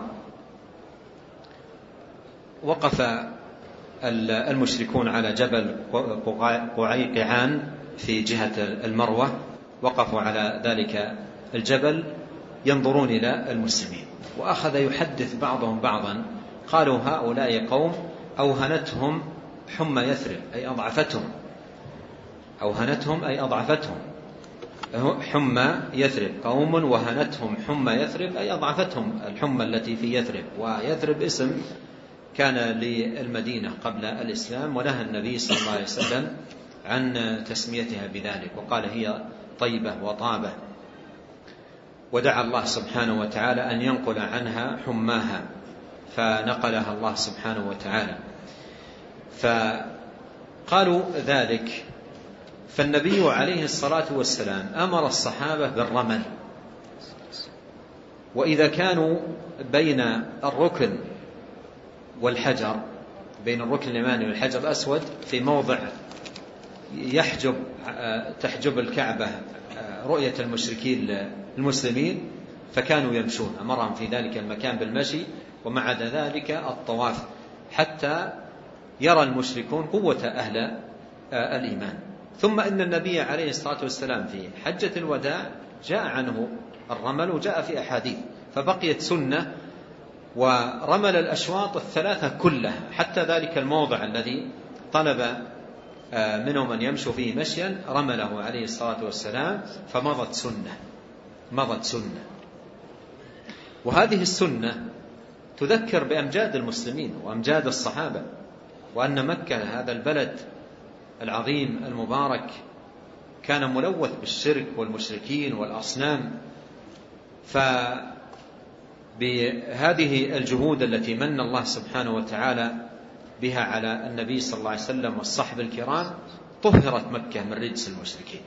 وقف المشركون على جبل قعيقعان في جهة المروة، وقفوا على ذلك الجبل ينظرون إلى المسلمين، وأخذ يحدث بعضهم بعضا. قالوا: هؤلاء قوم أوهنتهم حمى يثرب، أي أضعفتهم، أوهنتهم أي أضعفتهم. حمى يثرب، قوم وهنتهم حمى يثرب أي أضعفتهم الحمى التي في يثرب. ويثرب اسم كان للمدينة قبل الإسلام، ونهى النبي صلى الله عليه وسلم عن تسميتها بذلك، وقال: هي طيبة وطابة، ودعا الله سبحانه وتعالى أن ينقل عنها حماها، فنقلها الله سبحانه وتعالى. فقالوا ذلك، فالنبي عليه الصلاة والسلام أمر الصحابة بالرمل. وإذا كانوا بين الركن والحجر، بين الركن اليماني والحجر الأسود في موضع يحجب تحجب الكعبة رؤية المشركين المسلمين، فكانوا يمشون، أمرهم في ذلك المكان بالمشي، ومع ذلك الطواف، حتى يرى المشركون قوة أهل الإيمان. ثم إن النبي عليه الصلاة والسلام في حجة الوداع جاء عنه الرمل وجاء في أحاديث، فبقيت سنة، ورمل الأشواط الثلاثة كلها، حتى ذلك الموضع الذي طلب منهم أن يمشوا فيه مشيا رمله عليه الصلاة والسلام، فمضت سنة، مضت سنة. وهذه السنة تذكر بأمجاد المسلمين وأمجاد الصحابة، وأن مكة هذا البلد العظيم المبارك كان ملوث بالشرك والمشركين والأصنام. فبهذه الجهود التي من الله سبحانه وتعالى بها على النبي صلى الله عليه وسلم والصحب الكرام طهرت مكة من رجس المشركين.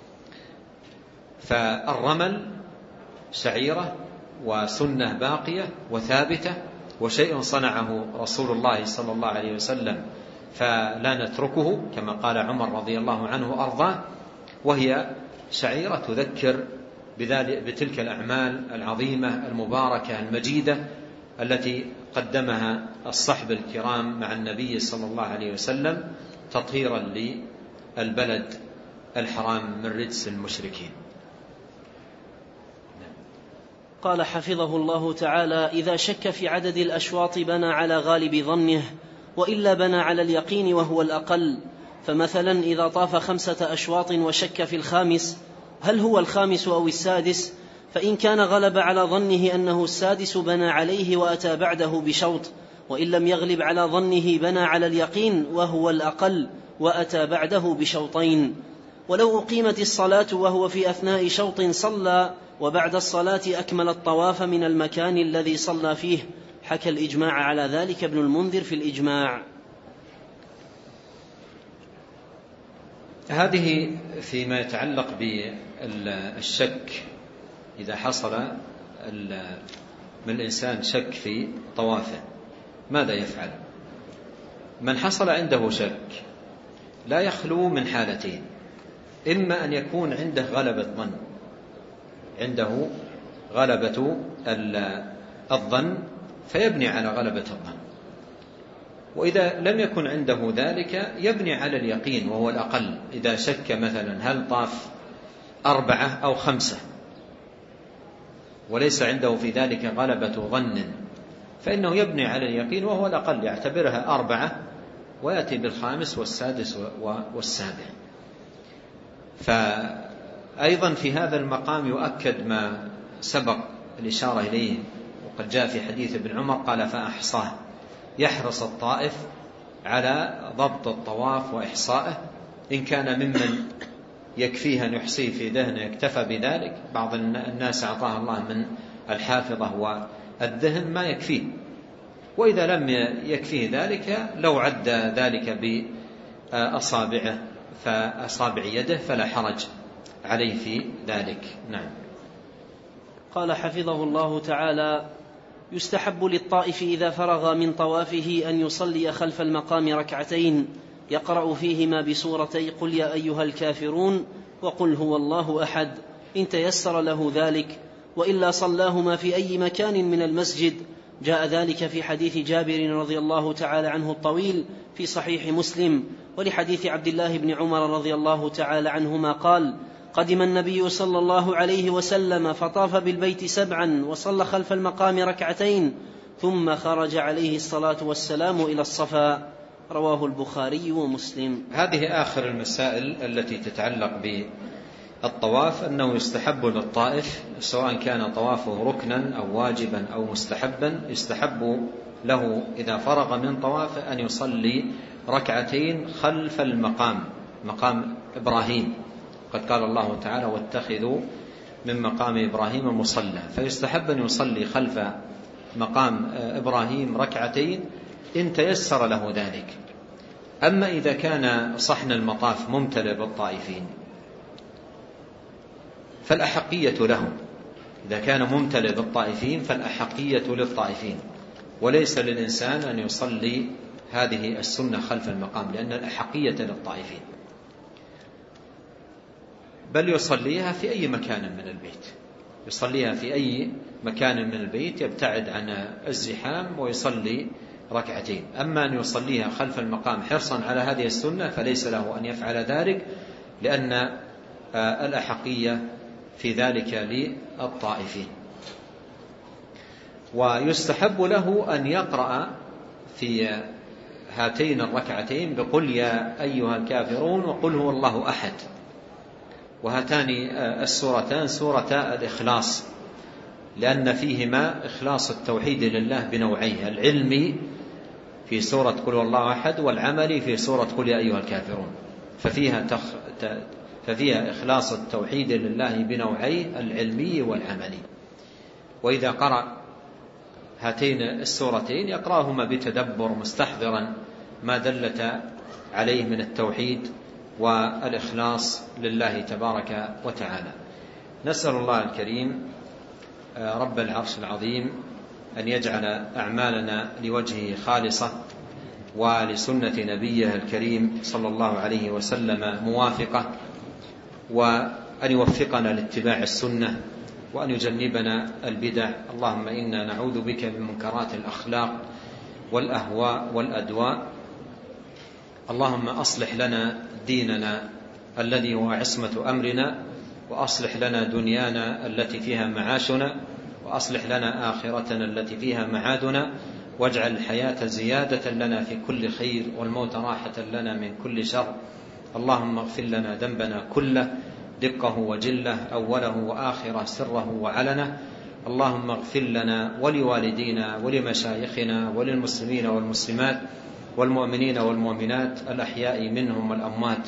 فالرمل شعيرة وسنة باقية وثابتة، وشيء صنعه رسول الله صلى الله عليه وسلم فلا نتركه، كما قال عمر رضي الله عنه وأرضاه. وهي شعيرة تذكر بتلك الأعمال العظيمة المباركة المجيدة التي قدمها الصحب الكرام مع النبي صلى الله عليه وسلم تطهيرا للبلد الحرام من رجس المشركين. قال حفظه الله تعالى: إذا شك في عدد الأشواط بنى على غالب ظنه، وإلا بنى على اليقين وهو الأقل. فمثلا إذا طاف خمسة أشواط وشك في الخامس هل هو الخامس أو السادس، فإن كان غلب على ظنه أنه السادس بنى عليه وأتى بعده بشوط، وإن لم يغلب على ظنه بنى على اليقين وهو الأقل وأتى بعده بشوطين. ولو أقيمت الصلاة وهو في أثناء شوط صلى وبعد الصلاة أكمل الطواف من المكان الذي صلى فيه. حكى الإجماع على ذلك ابن المنذر في الإجماع. هذه فيما يتعلق بالشك، إذا حصل من الإنسان شك في طوافه ماذا يفعل؟ من حصل عنده شك لا يخلو من حالتين: إما أن يكون عنده غلبة ظن، عنده غلبة الظن فيبني على غلبة الظن، وإذا لم يكن عنده ذلك يبني على اليقين وهو الأقل. إذا شك مثلا هل طاف أربعة أو خمسة وليس عنده في ذلك غلبة ظن فإنه يبني على اليقين وهو الأقل، يعتبرها أربعة ويأتي بالخامس والسادس والسابع. فأيضا في هذا المقام يؤكد ما سبق الإشارة إليه، وقد جاء في حديث ابن عمر قال: فأحصاه. يحرص الطائف على ضبط الطواف وإحصائه، إن كان ممن يكفيه أن يحصيه في ذهنه يكتفى بذلك. بعض الناس أعطاه الله من الحافظة والذهن ما يكفيه، وإذا لم يكفيه ذلك لو عد ذلك بأصابعه فأصابع يده فلا حرج عليه في ذلك. نعم. قال حفظه الله تعالى: يستحب للطائف إذا فرغ من طوافه أن يصلي خلف المقام ركعتين يقرأ فيهما بسورتي قل يا أيها الكافرون وقل هو الله أحد إن تيسر له ذلك، وإلا صلاهما في أي مكان من المسجد. جاء ذلك في حديث جابر رضي الله تعالى عنه الطويل في صحيح مسلم، ولحديث عبد الله بن عمر رضي الله تعالى عنهما قال: قدم النبي صلى الله عليه وسلم فطاف بالبيت سبعا وصلى خلف المقام ركعتين ثم خرج عليه الصلاة والسلام إلى الصفا. رواه البخاري ومسلم. هذه آخر المسائل التي تتعلق بالطواف، أنه يستحب للطائف سواء كان طوافه ركنا أو واجبا أو مستحبا، يستحب له إذا فرغ من طوافه أن يصلي ركعتين خلف المقام، مقام إبراهيم. قد قال الله تعالى: واتخذوا من مقام إبراهيم مصلى، فيستحب أن يصلي خلف مقام إبراهيم ركعتين إن تيسر له ذلك. أما إذا كان صحن المطاف ممتلئ بالطائفين فالأحقية لهم، إذا كان ممتلئ بالطائفين فالأحقية للطائفين، وليس للإنسان أن يصلي هذه السنة خلف المقام، لأن الأحقية للطائفين، بل يصليها في أي مكان من البيت، يصليها في أي مكان من البيت يبتعد عن الزحام ويصلي ركعتين. أما أن يصليها خلف المقام حرصا على هذه السنة فليس له أن يفعل ذلك، لأن الأحقية في ذلك للطائفين. ويستحب له أن يقرأ في هاتين الركعتين بقل يا أيها الكافرون وقل هو الله أحد، وهاتان السورتان سورتا الإخلاص، لأن فيهما إخلاص التوحيد لله بنوعيه: العلمي في سورة قل هو الله أحد، والعملي في سورة قل يا أيها الكافرون. ففيها, تخ... ففيها إخلاص التوحيد لله بنوعيه العلمي والعملي. وإذا قرأ هاتين السورتين يقرأهما بتدبر مستحضرا ما دلت عليه من التوحيد والإخلاص لله تبارك وتعالى. نسأل الله الكريم رب العرش العظيم أن يجعل أعمالنا لوجهه خالصة ولسنة نبيه الكريم صلى الله عليه وسلم موافقة، وأن يوفقنا لاتباع السنة، وأن يجنبنا البدع. اللهم إنا نعوذ بك من منكرات الأخلاق والأهواء والأدواء. اللهم أصلح لنا ديننا الذي هو عصمة أمرنا، وأصلح لنا دنيانا التي فيها معاشنا، وأصلح لنا آخرتنا التي فيها معادنا، واجعل الحياة زيادة لنا في كل خير والموت راحة لنا من كل شر. اللهم اغفر لنا ذنبنا كله دقه وجله، أوله وآخره، سره وعلنه. اللهم اغفر لنا ولوالدينا ولمشايخنا وللمسلمين والمسلمات والمؤمنين والمؤمنات الأحياء منهم والأموات.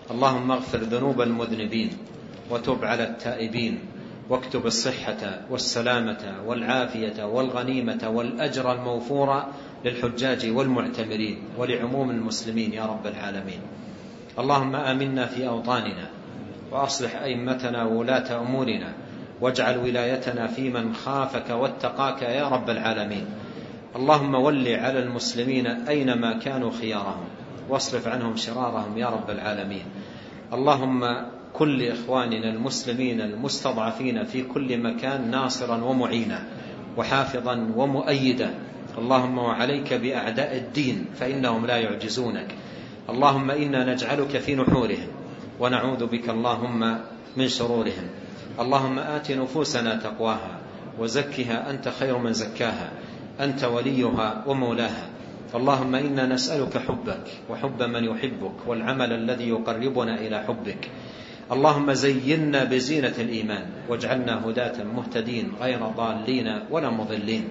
اللهم اغفر ذنوب المذنبين وتب على التائبين، واكتب الصحة والسلامة والعافية والغنيمة والأجر الموفور للحجاج والمعتمرين ولعموم المسلمين يا رب العالمين. اللهم آمنا في أوطاننا، وأصلح أئمتنا وولاة أمورنا، واجعل ولايتنا في من خافك واتقاك يا رب العالمين. اللهم ول على المسلمين أينما كانوا خيارهم، واصرف عنهم شرارهم يا رب العالمين. اللهم كن لإخواننا المسلمين المستضعفين في كل مكان ناصرا ومعينا وحافظا ومؤيدا. اللهم وعليك بأعداء الدين فإنهم لا يعجزونك. اللهم إنا نجعلك في نحورهم ونعوذ بك اللهم من شرورهم. اللهم آت نفوسنا تقواها وزكها أنت خير من زكاها، أنت وليها ومولاها. اللهم إنا نسألك حبك وحب من يحبك والعمل الذي يقربنا إلى حبك. اللهم زينا بزينة الإيمان واجعلنا هداة مهتدين غير ضالين ولا مضلين.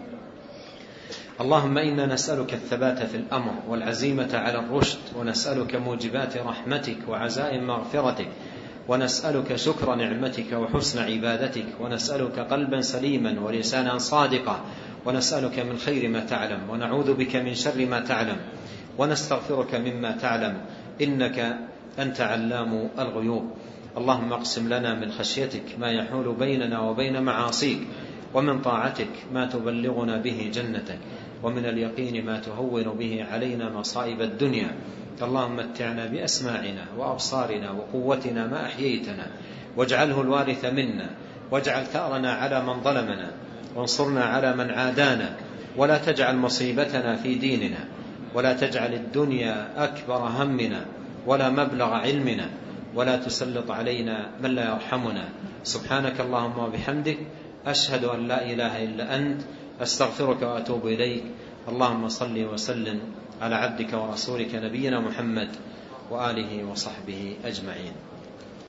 اللهم إنا نسألك الثبات في الأمر والعزيمة على الرشد، ونسألك موجبات رحمتك وعزائم مغفرتك، ونسألك شكر نعمتك وحسن عبادتك، ونسألك قلبا سليما ولسانا صادقا، ونسألك من خير ما تعلم ونعوذ بك من شر ما تعلم، ونستغفرك مما تعلم إنك أنت علام الغيوب. اللهم اقسم لنا من خشيتك ما يحول بيننا وبين معاصيك، ومن طاعتك ما تبلغنا به جنتك، ومن اليقين ما تهون به علينا مصائب الدنيا. اللهم متعنا بأسماعنا وأبصارنا وقوتنا ما أحييتنا، واجعله الوارث منا، واجعل ثأرنا على من ظلمنا، وانصرنا على من عادانا، ولا تجعل مصيبتنا في ديننا، ولا تجعل الدنيا أكبر همنا ولا مبلغ علمنا، ولا تسلط علينا من لا يرحمنا. سبحانك اللهم وبحمدك، أشهد أن لا إله إلا أنت، أستغفرك وأتوب إليك. اللهم صل وسلم على عبدك ورسولك نبينا محمد وآله وصحبه أجمعين.